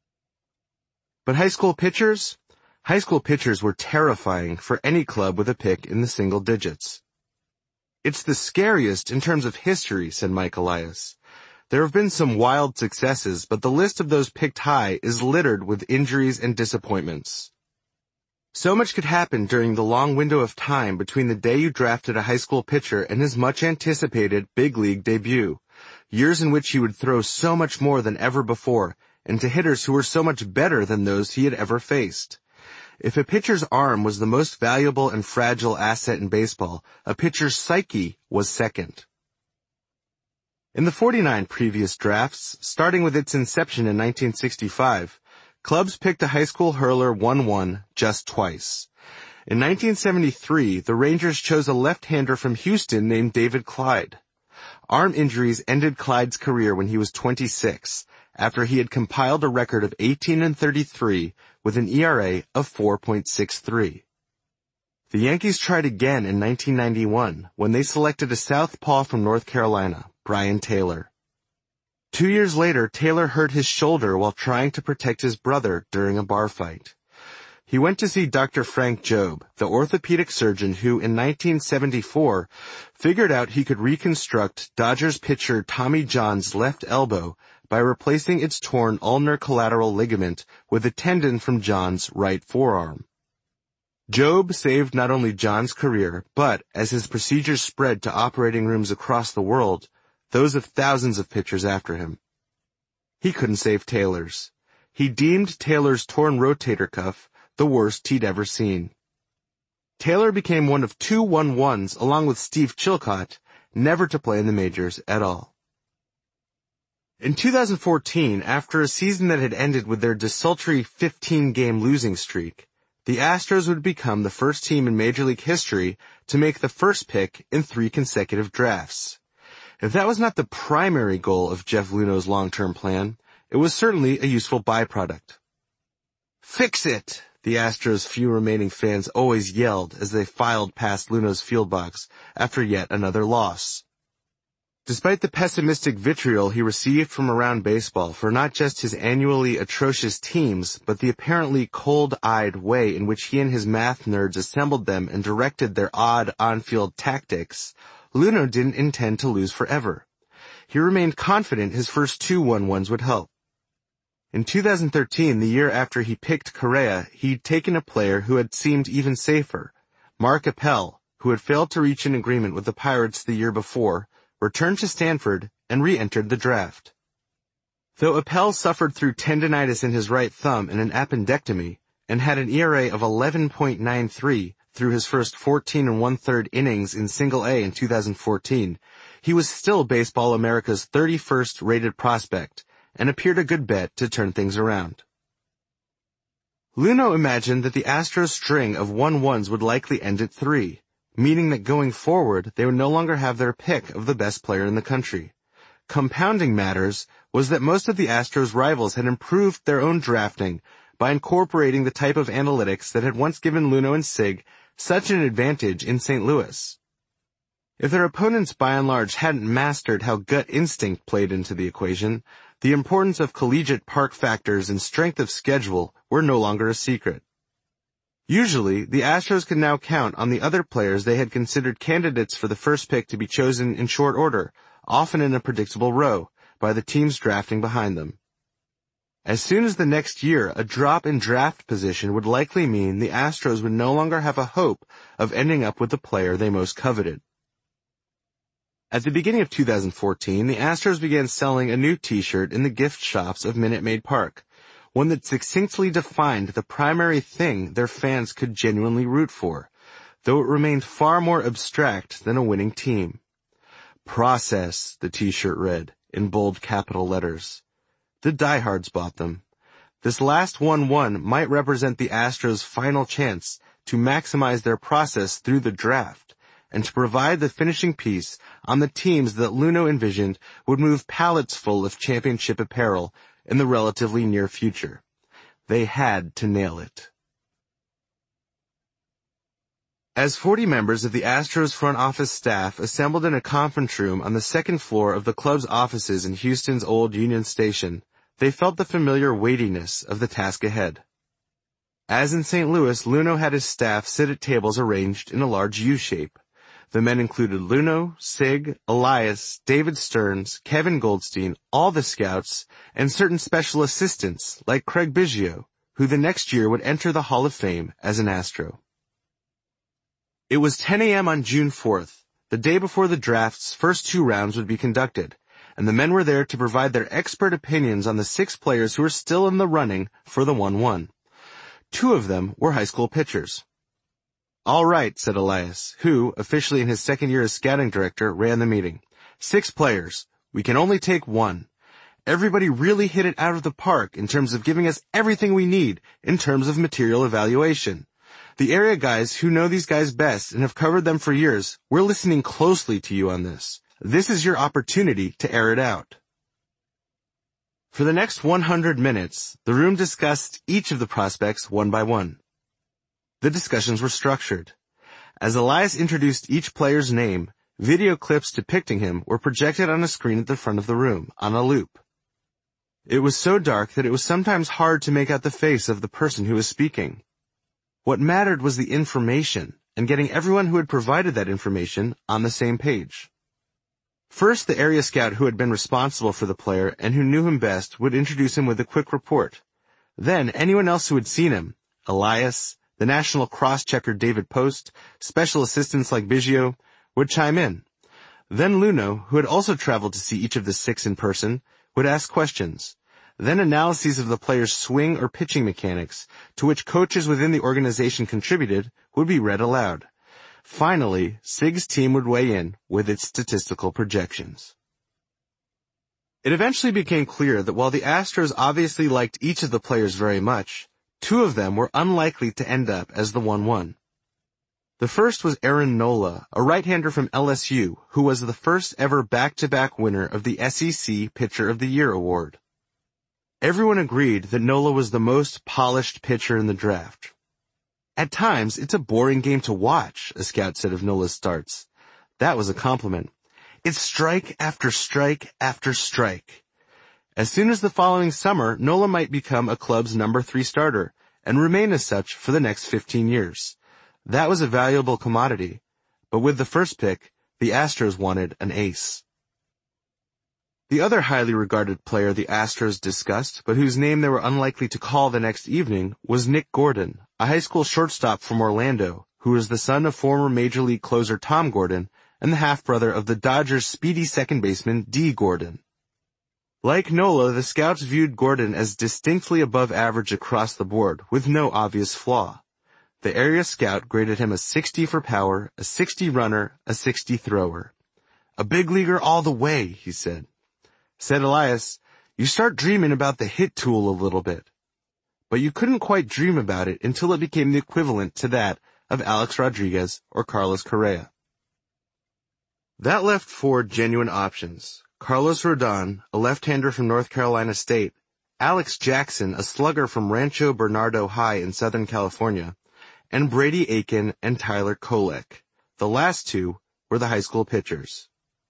But high school pitchers? High school pitchers were terrifying for any club with a pick in the single digits. It's the scariest in terms of history, said Mike Elias. There have been some wild successes, but the list of those picked high is littered with injuries and disappointments. So much could happen during the long window of time between the day you drafted a high school pitcher and his much-anticipated big league debut, years in which he would throw so much more than ever before, and to hitters who were so much better than those he had ever faced. If a pitcher's arm was the most valuable and fragile asset in baseball, a pitcher's psyche was second. In the forty-nine previous drafts, starting with its inception in nineteen sixty-five, clubs picked a high school hurler one one just twice. In nineteen seventy-three, the Rangers chose a left-hander from Houston named David Clyde. Arm injuries ended Clyde's career when he was twenty-six, after he had compiled a record of eighteen and thirty-three with an E R A of four point six three. The Yankees tried again in nineteen ninety-one when they selected a southpaw from North Carolina, Brian Taylor. Two years later, Taylor hurt his shoulder while trying to protect his brother during a bar fight. He went to see Doctor Frank Jobe, the orthopedic surgeon who, in nineteen seventy-four, figured out he could reconstruct Dodgers pitcher Tommy John's left elbow by replacing its torn ulnar collateral ligament with a tendon from John's right forearm. Jobe saved not only John's career, but, as his procedures spread to operating rooms across the world, those of thousands of pitchers after him. He couldn't save Taylor's. He deemed Taylor's torn rotator cuff the worst he'd ever seen. Taylor became one of two one-ones, along with Steve Chilcott, never to play in the majors at all. In two thousand fourteen, after a season that had ended with their desultory fifteen-game losing streak, the Astros would become the first team in Major League history to make the first pick in three consecutive drafts. If that was not the primary goal of Jeff Luhnow's long-term plan, it was certainly a useful byproduct. "Fix it!" the Astros' few remaining fans always yelled as they filed past Luhnow's field box after yet another loss. Despite the pessimistic vitriol he received from around baseball for not just his annually atrocious teams, but the apparently cold-eyed way in which he and his math nerds assembled them and directed their odd on-field tactics, Luhnow didn't intend to lose forever. He remained confident his first two one-ones would help. In two thousand thirteen, the year after he picked Correa, he'd taken a player who had seemed even safer. Mark Appel, who had failed to reach an agreement with the Pirates the year before, returned to Stanford and re-entered the draft. Though Appel suffered through tendinitis in his right thumb and an appendectomy, and had an E R A of eleven point nine three through his first fourteen and one-third innings in Single A in two thousand fourteen, he was still Baseball America's thirty-first rated prospect, and appeared a good bet to turn things around. Luhnow imagined that the Astros' string of one-ones would likely end at three, meaning that going forward they would no longer have their pick of the best player in the country. Compounding matters was that most of the Astros' rivals had improved their own drafting by incorporating the type of analytics that had once given Luhnow and Sigg such an advantage in Saint Louis. If their opponents by and large hadn't mastered how gut instinct played into the equation, the importance of collegiate park factors and strength of schedule were no longer a secret. Usually, the Astros could now count on the other players they had considered candidates for the first pick to be chosen in short order, often in a predictable row, by the teams drafting behind them. As soon as the next year, a drop in draft position would likely mean the Astros would no longer have a hope of ending up with the player they most coveted. At the beginning of two thousand fourteen, the Astros began selling a new t-shirt in the gift shops of Minute Maid Park, one that succinctly defined the primary thing their fans could genuinely root for, though it remained far more abstract than a winning team. Process, the t-shirt read, in bold capital letters. The diehards bought them. This last one one might represent the Astros' final chance to maximize their process through the draft, and to provide the finishing piece on the teams that Luhnow envisioned would move pallets full of championship apparel in the relatively near future. They had to nail it. As forty members of the Astros front office staff assembled in a conference room on the second floor of the club's offices in Houston's old Union Station, they felt the familiar weightiness of the task ahead. As in Saint Louis, Luhnow had his staff sit at tables arranged in a large U shape. The men included Luhnow, Sigg, Elias, David Stearns, Kevin Goldstein, all the scouts, and certain special assistants like Craig Biggio, who the next year would enter the Hall of Fame as an Astro. It was ten a.m. on June fourth, the day before the draft's first two rounds would be conducted, and the men were there to provide their expert opinions on the six players who were still in the running for the one one. Two of them were high school pitchers. All right, said Elias, who, officially in his second year as scouting director, ran the meeting. Six players. We can only take one. Everybody really hit it out of the park in terms of giving us everything we need in terms of material evaluation. The area guys who know these guys best and have covered them for years, we're listening closely to you on this. This is your opportunity to air it out. For the next one hundred minutes, the room discussed each of the prospects one by one. The discussions were structured. As Elias introduced each player's name, video clips depicting him were projected on a screen at the front of the room, on a loop. It was so dark that it was sometimes hard to make out the face of the person who was speaking. What mattered was the information, and getting everyone who had provided that information on the same page. First, the area scout who had been responsible for the player and who knew him best would introduce him with a quick report. Then, anyone else who had seen him, Elias, the national cross-checker David Post, special assistants like Biggio, would chime in. Then Luhnow, who had also traveled to see each of the six in person, would ask questions. Then analyses of the player's swing or pitching mechanics, to which coaches within the organization contributed, would be read aloud. Finally, Sigg's team would weigh in with its statistical projections. It eventually became clear that while the Astros obviously liked each of the players very much, two of them were unlikely to end up as the one one. The first was Aaron Nola, a right-hander from L S U, who was the first ever back-to-back winner of the S E C Pitcher of the Year award. Everyone agreed that Nola was the most polished pitcher in the draft. At times, it's a boring game to watch, a scout said of Nola's starts. That was a compliment. It's strike after strike after strike. As soon as the following summer, Nola might become a club's number three starter and remain as such for the next fifteen years. That was a valuable commodity, but with the first pick, the Astros wanted an ace. The other highly regarded player the Astros discussed, but whose name they were unlikely to call the next evening, was Nick Gordon, a high school shortstop from Orlando, who was the son of former Major League closer Tom Gordon and the half-brother of the Dodgers' speedy second baseman Dee Gordon. Like Nola, the scouts viewed Gordon as distinctly above average across the board, with no obvious flaw. The area scout graded him a sixty for power, a sixty runner, a sixty thrower. A big leaguer all the way, he said. Said Elias, you start dreaming about the hit tool a little bit. But you couldn't quite dream about it until it became the equivalent to that of Alex Rodriguez or Carlos Correa. That left four genuine options: Carlos Rodon, a left-hander from North Carolina State, Alex Jackson, a slugger from Rancho Bernardo High in Southern California, and Brady Aiken and Tyler Kolek. The last two were the high school pitchers.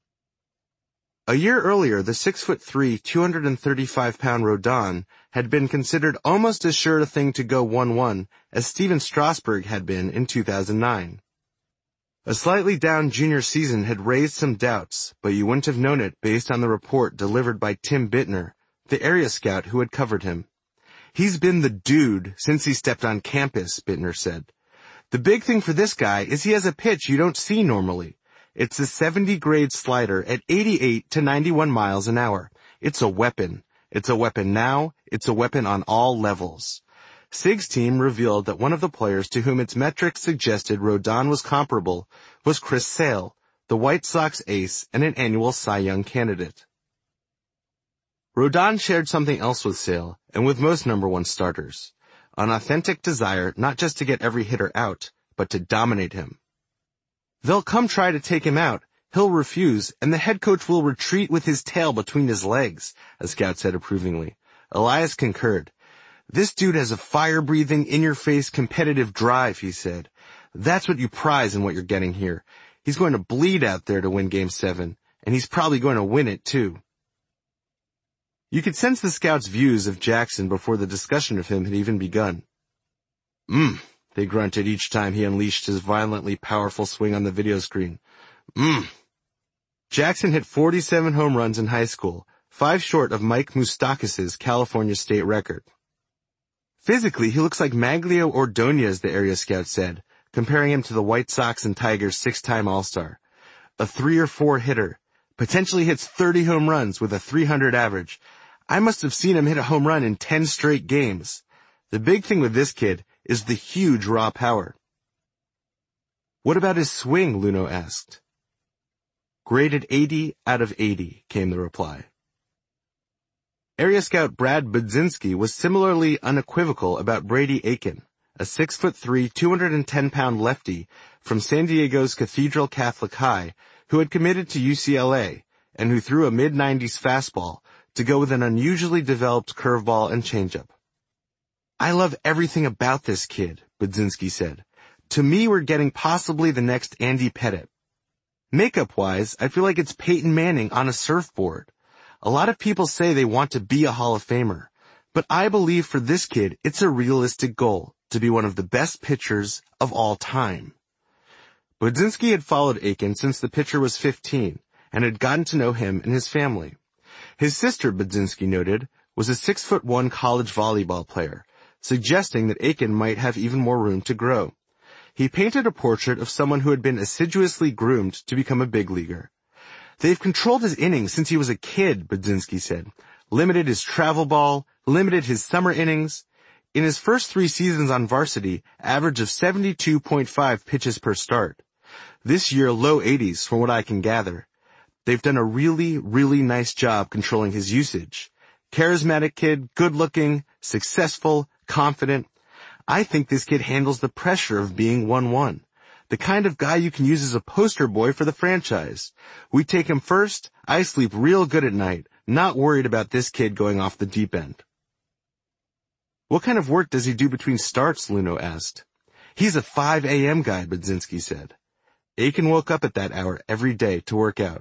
A year earlier, the six foot three, two hundred thirty-five pound Rodon had been considered almost as sure a thing to go one one as Steven Strasburg had been in two thousand nine. A slightly down junior season had raised some doubts, but you wouldn't have known it based on the report delivered by Tim Bittner, the area scout who had covered him. He's been the dude since he stepped on campus, Bittner said. The big thing for this guy is he has a pitch you don't see normally. It's a seventy grade slider at eighty-eight to ninety-one miles an hour. It's a weapon. It's a weapon now. It's a weapon on all levels. Sig's team revealed that one of the players to whom its metrics suggested Rodon was comparable was Chris Sale, the White Sox ace and an annual Cy Young candidate. Rodon shared something else with Sale and with most number one starters, an authentic desire not just to get every hitter out, but to dominate him. They'll come try to take him out, he'll refuse, and the head coach will retreat with his tail between his legs, a scout said approvingly. Elias concurred. This dude has a fire-breathing, in-your-face competitive drive, he said. That's what you prize in what you're getting here. He's going to bleed out there to win Game seven, and he's probably going to win it, too. You could sense the scouts' views of Jackson before the discussion of him had even begun. Mmm, they grunted each time he unleashed his violently powerful swing on the video screen. Mmm. Jackson hit forty-seven home runs in high school, five short of Mike Moustakas' California state record. Physically, he looks like Maglio Ordonez, the area scout said, comparing him to the White Sox and Tigers' six-time All-Star. A three or four hitter. Potentially hits thirty home runs with a three hundred average. I must have seen him hit a home run in ten straight games. The big thing with this kid is the huge raw power. What about his swing? Luno asked. Graded eighty out of eighty, came the reply. Area scout Brad Budzinski was similarly unequivocal about Brady Aiken, a six foot three, two hundred ten pound lefty from San Diego's Cathedral Catholic High who had committed to U C L A and who threw a mid nineties fastball to go with an unusually developed curveball and changeup. I love everything about this kid, Budzinski said. To me, we're getting possibly the next Andy Pettitte. Makeup-wise, I feel like it's Peyton Manning on a surfboard. A lot of people say they want to be a Hall of Famer, but I believe for this kid, it's a realistic goal to be one of the best pitchers of all time. Budzinski had followed Aiken since the pitcher was fifteen and had gotten to know him and his family. His sister, Budzinski noted, was a six foot one college volleyball player, suggesting that Aiken might have even more room to grow. He painted a portrait of someone who had been assiduously groomed to become a big leaguer. They've controlled his innings since he was a kid, Budzinski said. Limited his travel ball, limited his summer innings. In his first three seasons on varsity, average of seventy-two point five pitches per start. This year, low eighties, from what I can gather. They've done a really, really nice job controlling his usage. Charismatic kid, good-looking, successful, confident. I think this kid handles the pressure of being one one. The kind of guy you can use as a poster boy for the franchise. We take him first, I sleep real good at night, not worried about this kid going off the deep end. What kind of work does he do between starts? Luno asked. He's a five a.m. guy, Budzinski said. Aiken woke up at that hour every day to work out.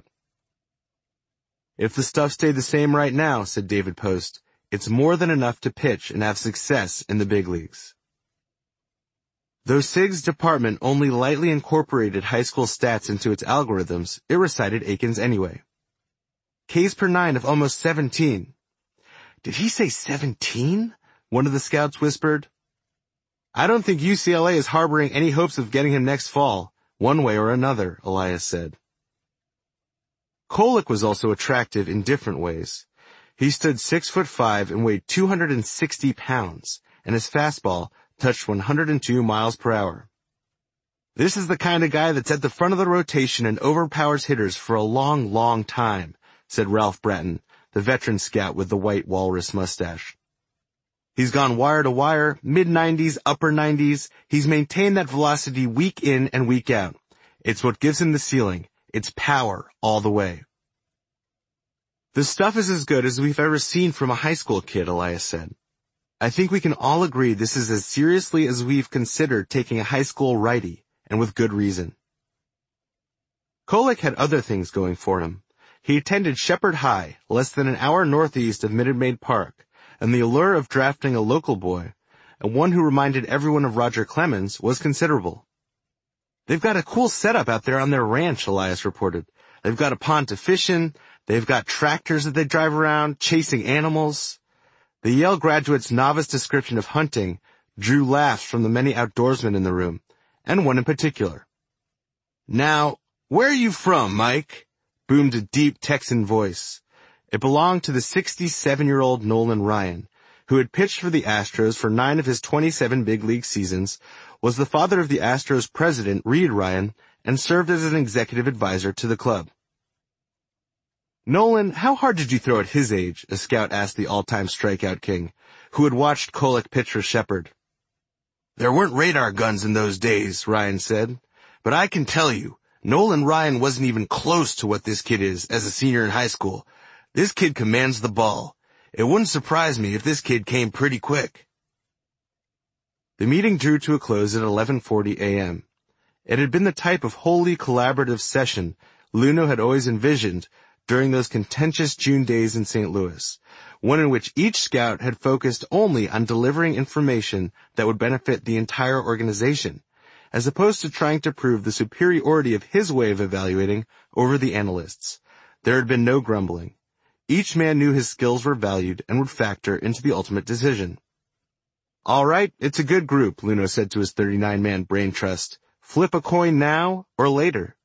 If the stuff stayed the same right now, said David Post, it's more than enough to pitch and have success in the big leagues. Though Sig's department only lightly incorporated high school stats into its algorithms, it recited Aiken's anyway. Ks per nine of almost seventeen. Did he say seventeen? One of the scouts whispered. I don't think U C L A is harboring any hopes of getting him next fall, one way or another, Elias said. Kolek was also attractive in different ways. He stood six foot five and weighed two hundred sixty pounds, and his fastball touched one hundred two miles per hour. This is the kind of guy that's at the front of the rotation and overpowers hitters for a long, long time, said Ralph Bratton, the veteran scout with the white walrus mustache. He's gone wire to wire, mid nineties, upper nineties. He's maintained that velocity week in and week out. It's what gives him the ceiling. It's power all the way. The stuff is as good as we've ever seen from a high school kid, Elias said. I think we can all agree this is as seriously as we've considered taking a high school righty, and with good reason. Kolek had other things going for him. He attended Shepherd High, less than an hour northeast of Minute Maid Park, and the allure of drafting a local boy, and one who reminded everyone of Roger Clemens, was considerable. They've got a cool setup out there on their ranch, Elias reported. They've got a pond to fish in, they've got tractors that they drive around, chasing animals. The Yale graduate's novice description of hunting drew laughs from the many outdoorsmen in the room, and one in particular. Now, where are you from, Mike? Boomed a deep Texan voice. It belonged to the sixty-seven-year-old Nolan Ryan, who had pitched for the Astros for nine of his twenty-seven big league seasons, was the father of the Astros president, Reed Ryan, and served as an executive advisor to the club. Nolan, how hard did you throw at his age? A scout asked the all-time strikeout king, who had watched Kolek pitch for Shepherd. There weren't radar guns in those days, Ryan said, but I can tell you, Nolan Ryan wasn't even close to what this kid is as a senior in high school. This kid commands the ball. It wouldn't surprise me if this kid came pretty quick. The meeting drew to a close at eleven forty a.m. It had been the type of wholly collaborative session Luhnow had always envisioned during those contentious June days in Saint Louis, one in which each scout had focused only on delivering information that would benefit the entire organization, as opposed to trying to prove the superiority of his way of evaluating over the analysts. There had been no grumbling. Each man knew his skills were valued and would factor into the ultimate decision. All right, it's a good group, Luhnow said to his thirty-nine man brain trust. Flip a coin now or later.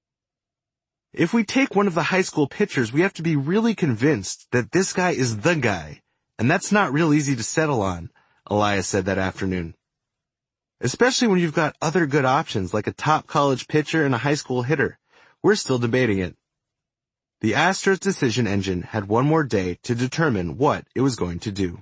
If we take one of the high school pitchers, we have to be really convinced that this guy is the guy, and that's not real easy to settle on, Elias said that afternoon. Especially when you've got other good options like a top college pitcher and a high school hitter. We're still debating it. The Astros decision engine had one more day to determine what it was going to do.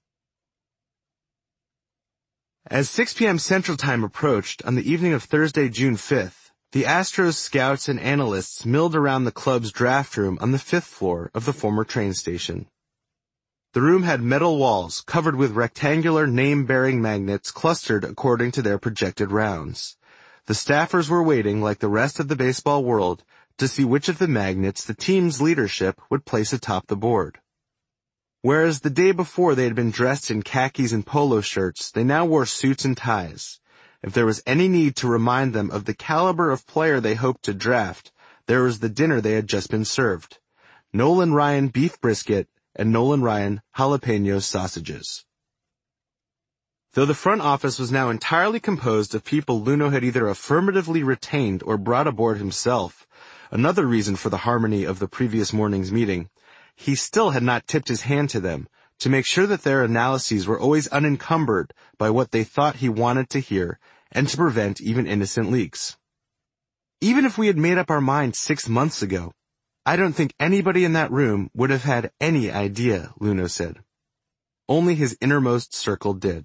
As six p.m. Central Time approached on the evening of Thursday, June fifth, the Astros scouts and analysts milled around the club's draft room on the fifth floor of the former train station. The room had metal walls covered with rectangular name-bearing magnets clustered according to their projected rounds. The staffers were waiting, like the rest of the baseball world, to see which of the magnets the team's leadership would place atop the board. Whereas the day before they had been dressed in khakis and polo shirts, they now wore suits and ties. If there was any need to remind them of the caliber of player they hoped to draft, there was the dinner they had just been served. Nolan Ryan beef brisket and Nolan Ryan jalapeno sausages. Though the front office was now entirely composed of people Luhnow had either affirmatively retained or brought aboard himself, another reason for the harmony of the previous morning's meeting, he still had not tipped his hand to them to make sure that their analyses were always unencumbered by what they thought he wanted to hear and to prevent even innocent leaks. Even if we had made up our minds six months ago, I don't think anybody in that room would have had any idea, Luhnow said. Only his innermost circle did.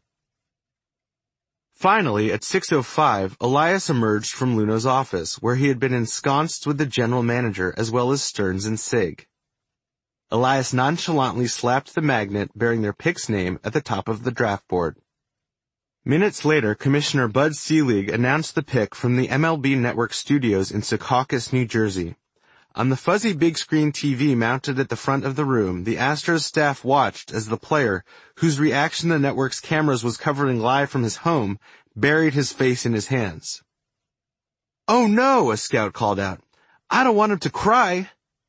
Finally, at six oh five, Elias emerged from Luhnow's office, where he had been ensconced with the general manager as well as Stearns and Sig. Elias nonchalantly slapped the magnet bearing their pick's name at the top of the draft board. Minutes later, Commissioner Bud Selig announced the pick from the M L B Network studios in Secaucus, New Jersey. On the fuzzy big-screen T V mounted at the front of the room, the Astros staff watched as the player, whose reaction the network's cameras was covering live from his home, buried his face in his hands. "Oh no," a scout called out. "I don't want him to cry."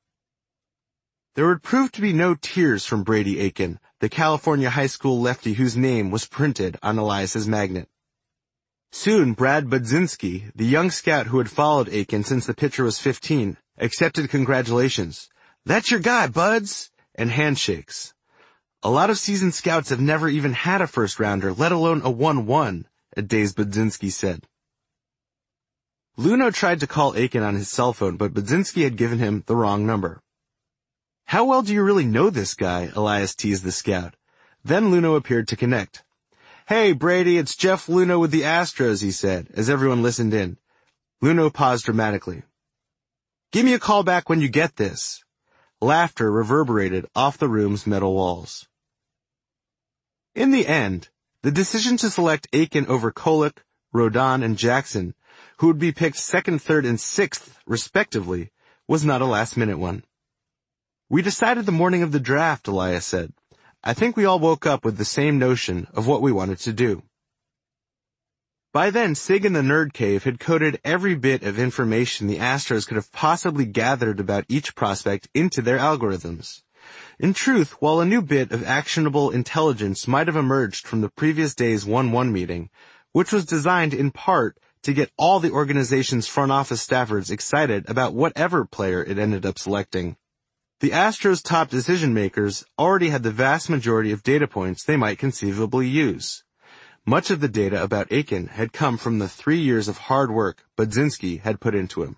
There would prove to be no tears from Brady Aiken, the California high school lefty whose name was printed on Elias's magnet. Soon, Brad Budzinski, the young scout who had followed Aiken since the pitcher was fifteen, accepted congratulations. "That's your guy, Buds," and handshakes. A lot of seasoned scouts have never even had a first-rounder, let alone a one one, a dazed Budzinski said. Luhnow tried to call Aiken on his cell phone, but Budzinski had given him the wrong number. "How well do you really know this guy?" Elias teased the scout. Then Luhnow appeared to connect. "Hey, Brady, it's Jeff Luhnow with the Astros," he said, as everyone listened in. Luhnow paused dramatically. "Give me a call back when you get this." Laughter reverberated off the room's metal walls. In the end, the decision to select Aiken over Kolek, Rodon, and Jackson, who would be picked second, third, and sixth, respectively, was not a last-minute one. "We decided the morning of the draft," Elias said. "I think we all woke up with the same notion of what we wanted to do." By then, Sig and the Nerd Cave had coded every bit of information the Astros could have possibly gathered about each prospect into their algorithms. In truth, while a new bit of actionable intelligence might have emerged from the previous day's one one meeting, which was designed in part to get all the organization's front office staffers excited about whatever player it ended up selecting, the Astros' top decision-makers already had the vast majority of data points they might conceivably use. Much of the data about Aiken had come from the three years of hard work Budzinski had put into him.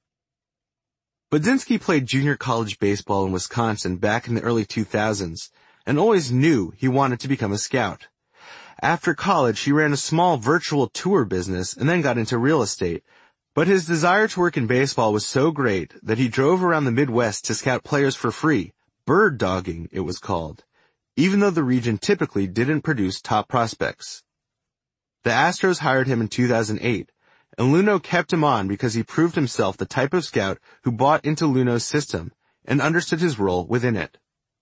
Budzinski played junior college baseball in Wisconsin back in the early two thousands and always knew he wanted to become a scout. After college, he ran a small virtual tour business and then got into real estate, but his desire to work in baseball was so great that he drove around the Midwest to scout players for free, bird dogging it was called, even though the region typically didn't produce top prospects. The Astros hired him in two thousand eight, and Luhnow kept him on because he proved himself the type of scout who bought into Luhnow's system and understood his role within it.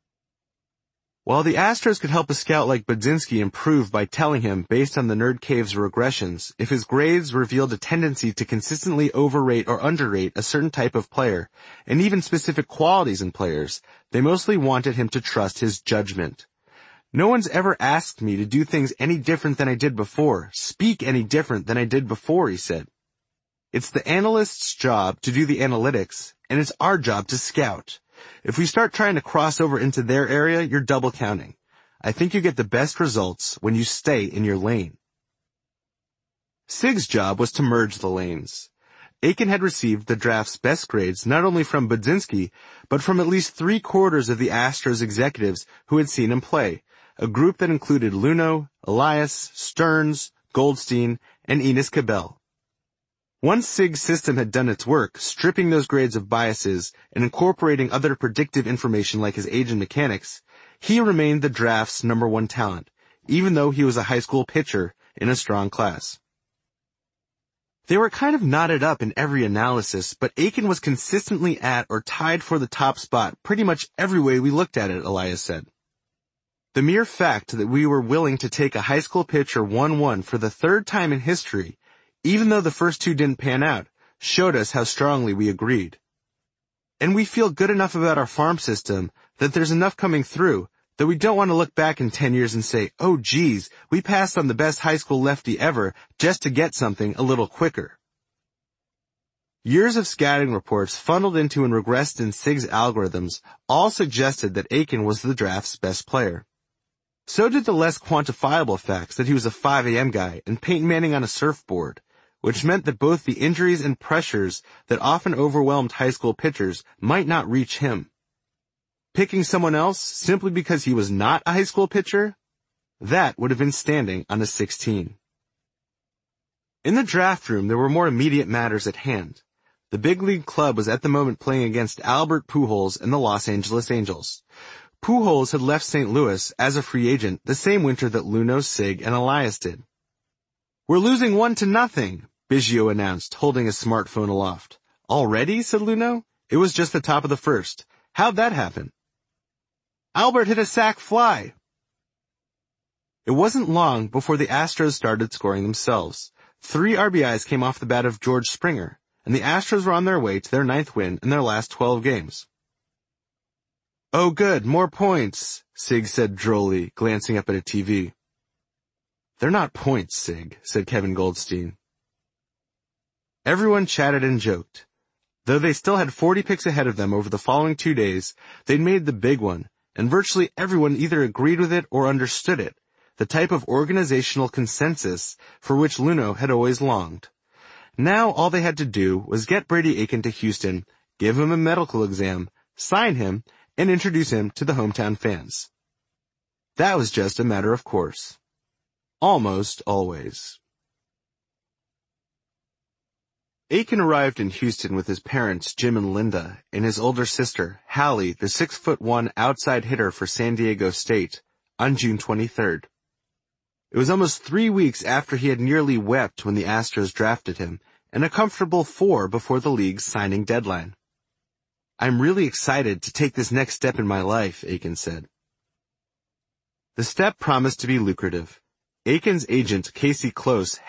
While the Astros could help a scout like Budzinski improve by telling him, based on the Nerd Cave's regressions, if his grades revealed a tendency to consistently overrate or underrate a certain type of player, and even specific qualities in players, they mostly wanted him to trust his judgment. "No one's ever asked me to do things any different than I did before, speak any different than I did before," he said. "It's the analyst's job to do the analytics, and it's our job to scout. If we start trying to cross over into their area, you're double counting. I think you get the best results when you stay in your lane." Sig's job was to merge the lanes. Aiken had received the draft's best grades not only from Budzinski, but from at least three quarters of the Astros executives who had seen him play, a group that included Luhnow, Elias, Stearns, Goldstein, and Enos Cabell. Once Sig's system had done its work, stripping those grades of biases and incorporating other predictive information like his age and mechanics, he remained the draft's number one talent, even though he was a high school pitcher in a strong class. They were kind of knotted up in every analysis, but Aiken was consistently at or tied for the top spot pretty much every way we looked at it, Elias said. The mere fact that we were willing to take a high school pitcher one one for the third time in history, even though the first two didn't pan out, showed us how strongly we agreed. And we feel good enough about our farm system that there's enough coming through that we don't want to look back in ten years and say, "Oh geez, we passed on the best high school lefty ever just to get something a little quicker." Years of scouting reports funneled into and regressed in Sig's algorithms all suggested that Aiken was the draft's best player. So did the less quantifiable facts that he was a five a.m. guy and Peyton Manning on a surfboard, which meant that both the injuries and pressures that often overwhelmed high school pitchers might not reach him. Picking someone else simply because he was not a high school pitcher? That would have been standing on a sixteen. In the draft room, there were more immediate matters at hand. The big league club was at the moment playing against Albert Pujols and the Los Angeles Angels. Pujols had left Saint Louis as a free agent the same winter that Luhnow, Sig, and Elias did. "We're losing one to nothing," Biggio announced, holding his smartphone aloft. "Already?" said Luhnow. "It was just the top of the first. How'd that happen?" "Albert hit a sac fly." It wasn't long before the Astros started scoring themselves. Three R B Is came off the bat of George Springer, and the Astros were on their way to their ninth win in their last twelve games. "Oh good, more points," Sig said drolly, glancing up at a T V. "They're not points, Sig," said Kevin Goldstein. Everyone chatted and joked. Though they still had forty picks ahead of them over the following two days, they'd made the big one, and virtually everyone either agreed with it or understood it, the type of organizational consensus for which Luhnow had always longed. Now all they had to do was get Brady Aiken to Houston, give him a medical exam, sign him, and introduce him to the hometown fans. That was just a matter of course. Almost always. Aiken arrived in Houston with his parents, Jim and Linda, and his older sister, Hallie, the six foot one outside hitter for San Diego State, on June twenty-third. It was almost three weeks after he had nearly wept when the Astros drafted him, and a comfortable four before the league's signing deadline. "I'm really excited to take this next step in my life," Aiken said. The step promised to be lucrative. Aiken's agent, Casey Close,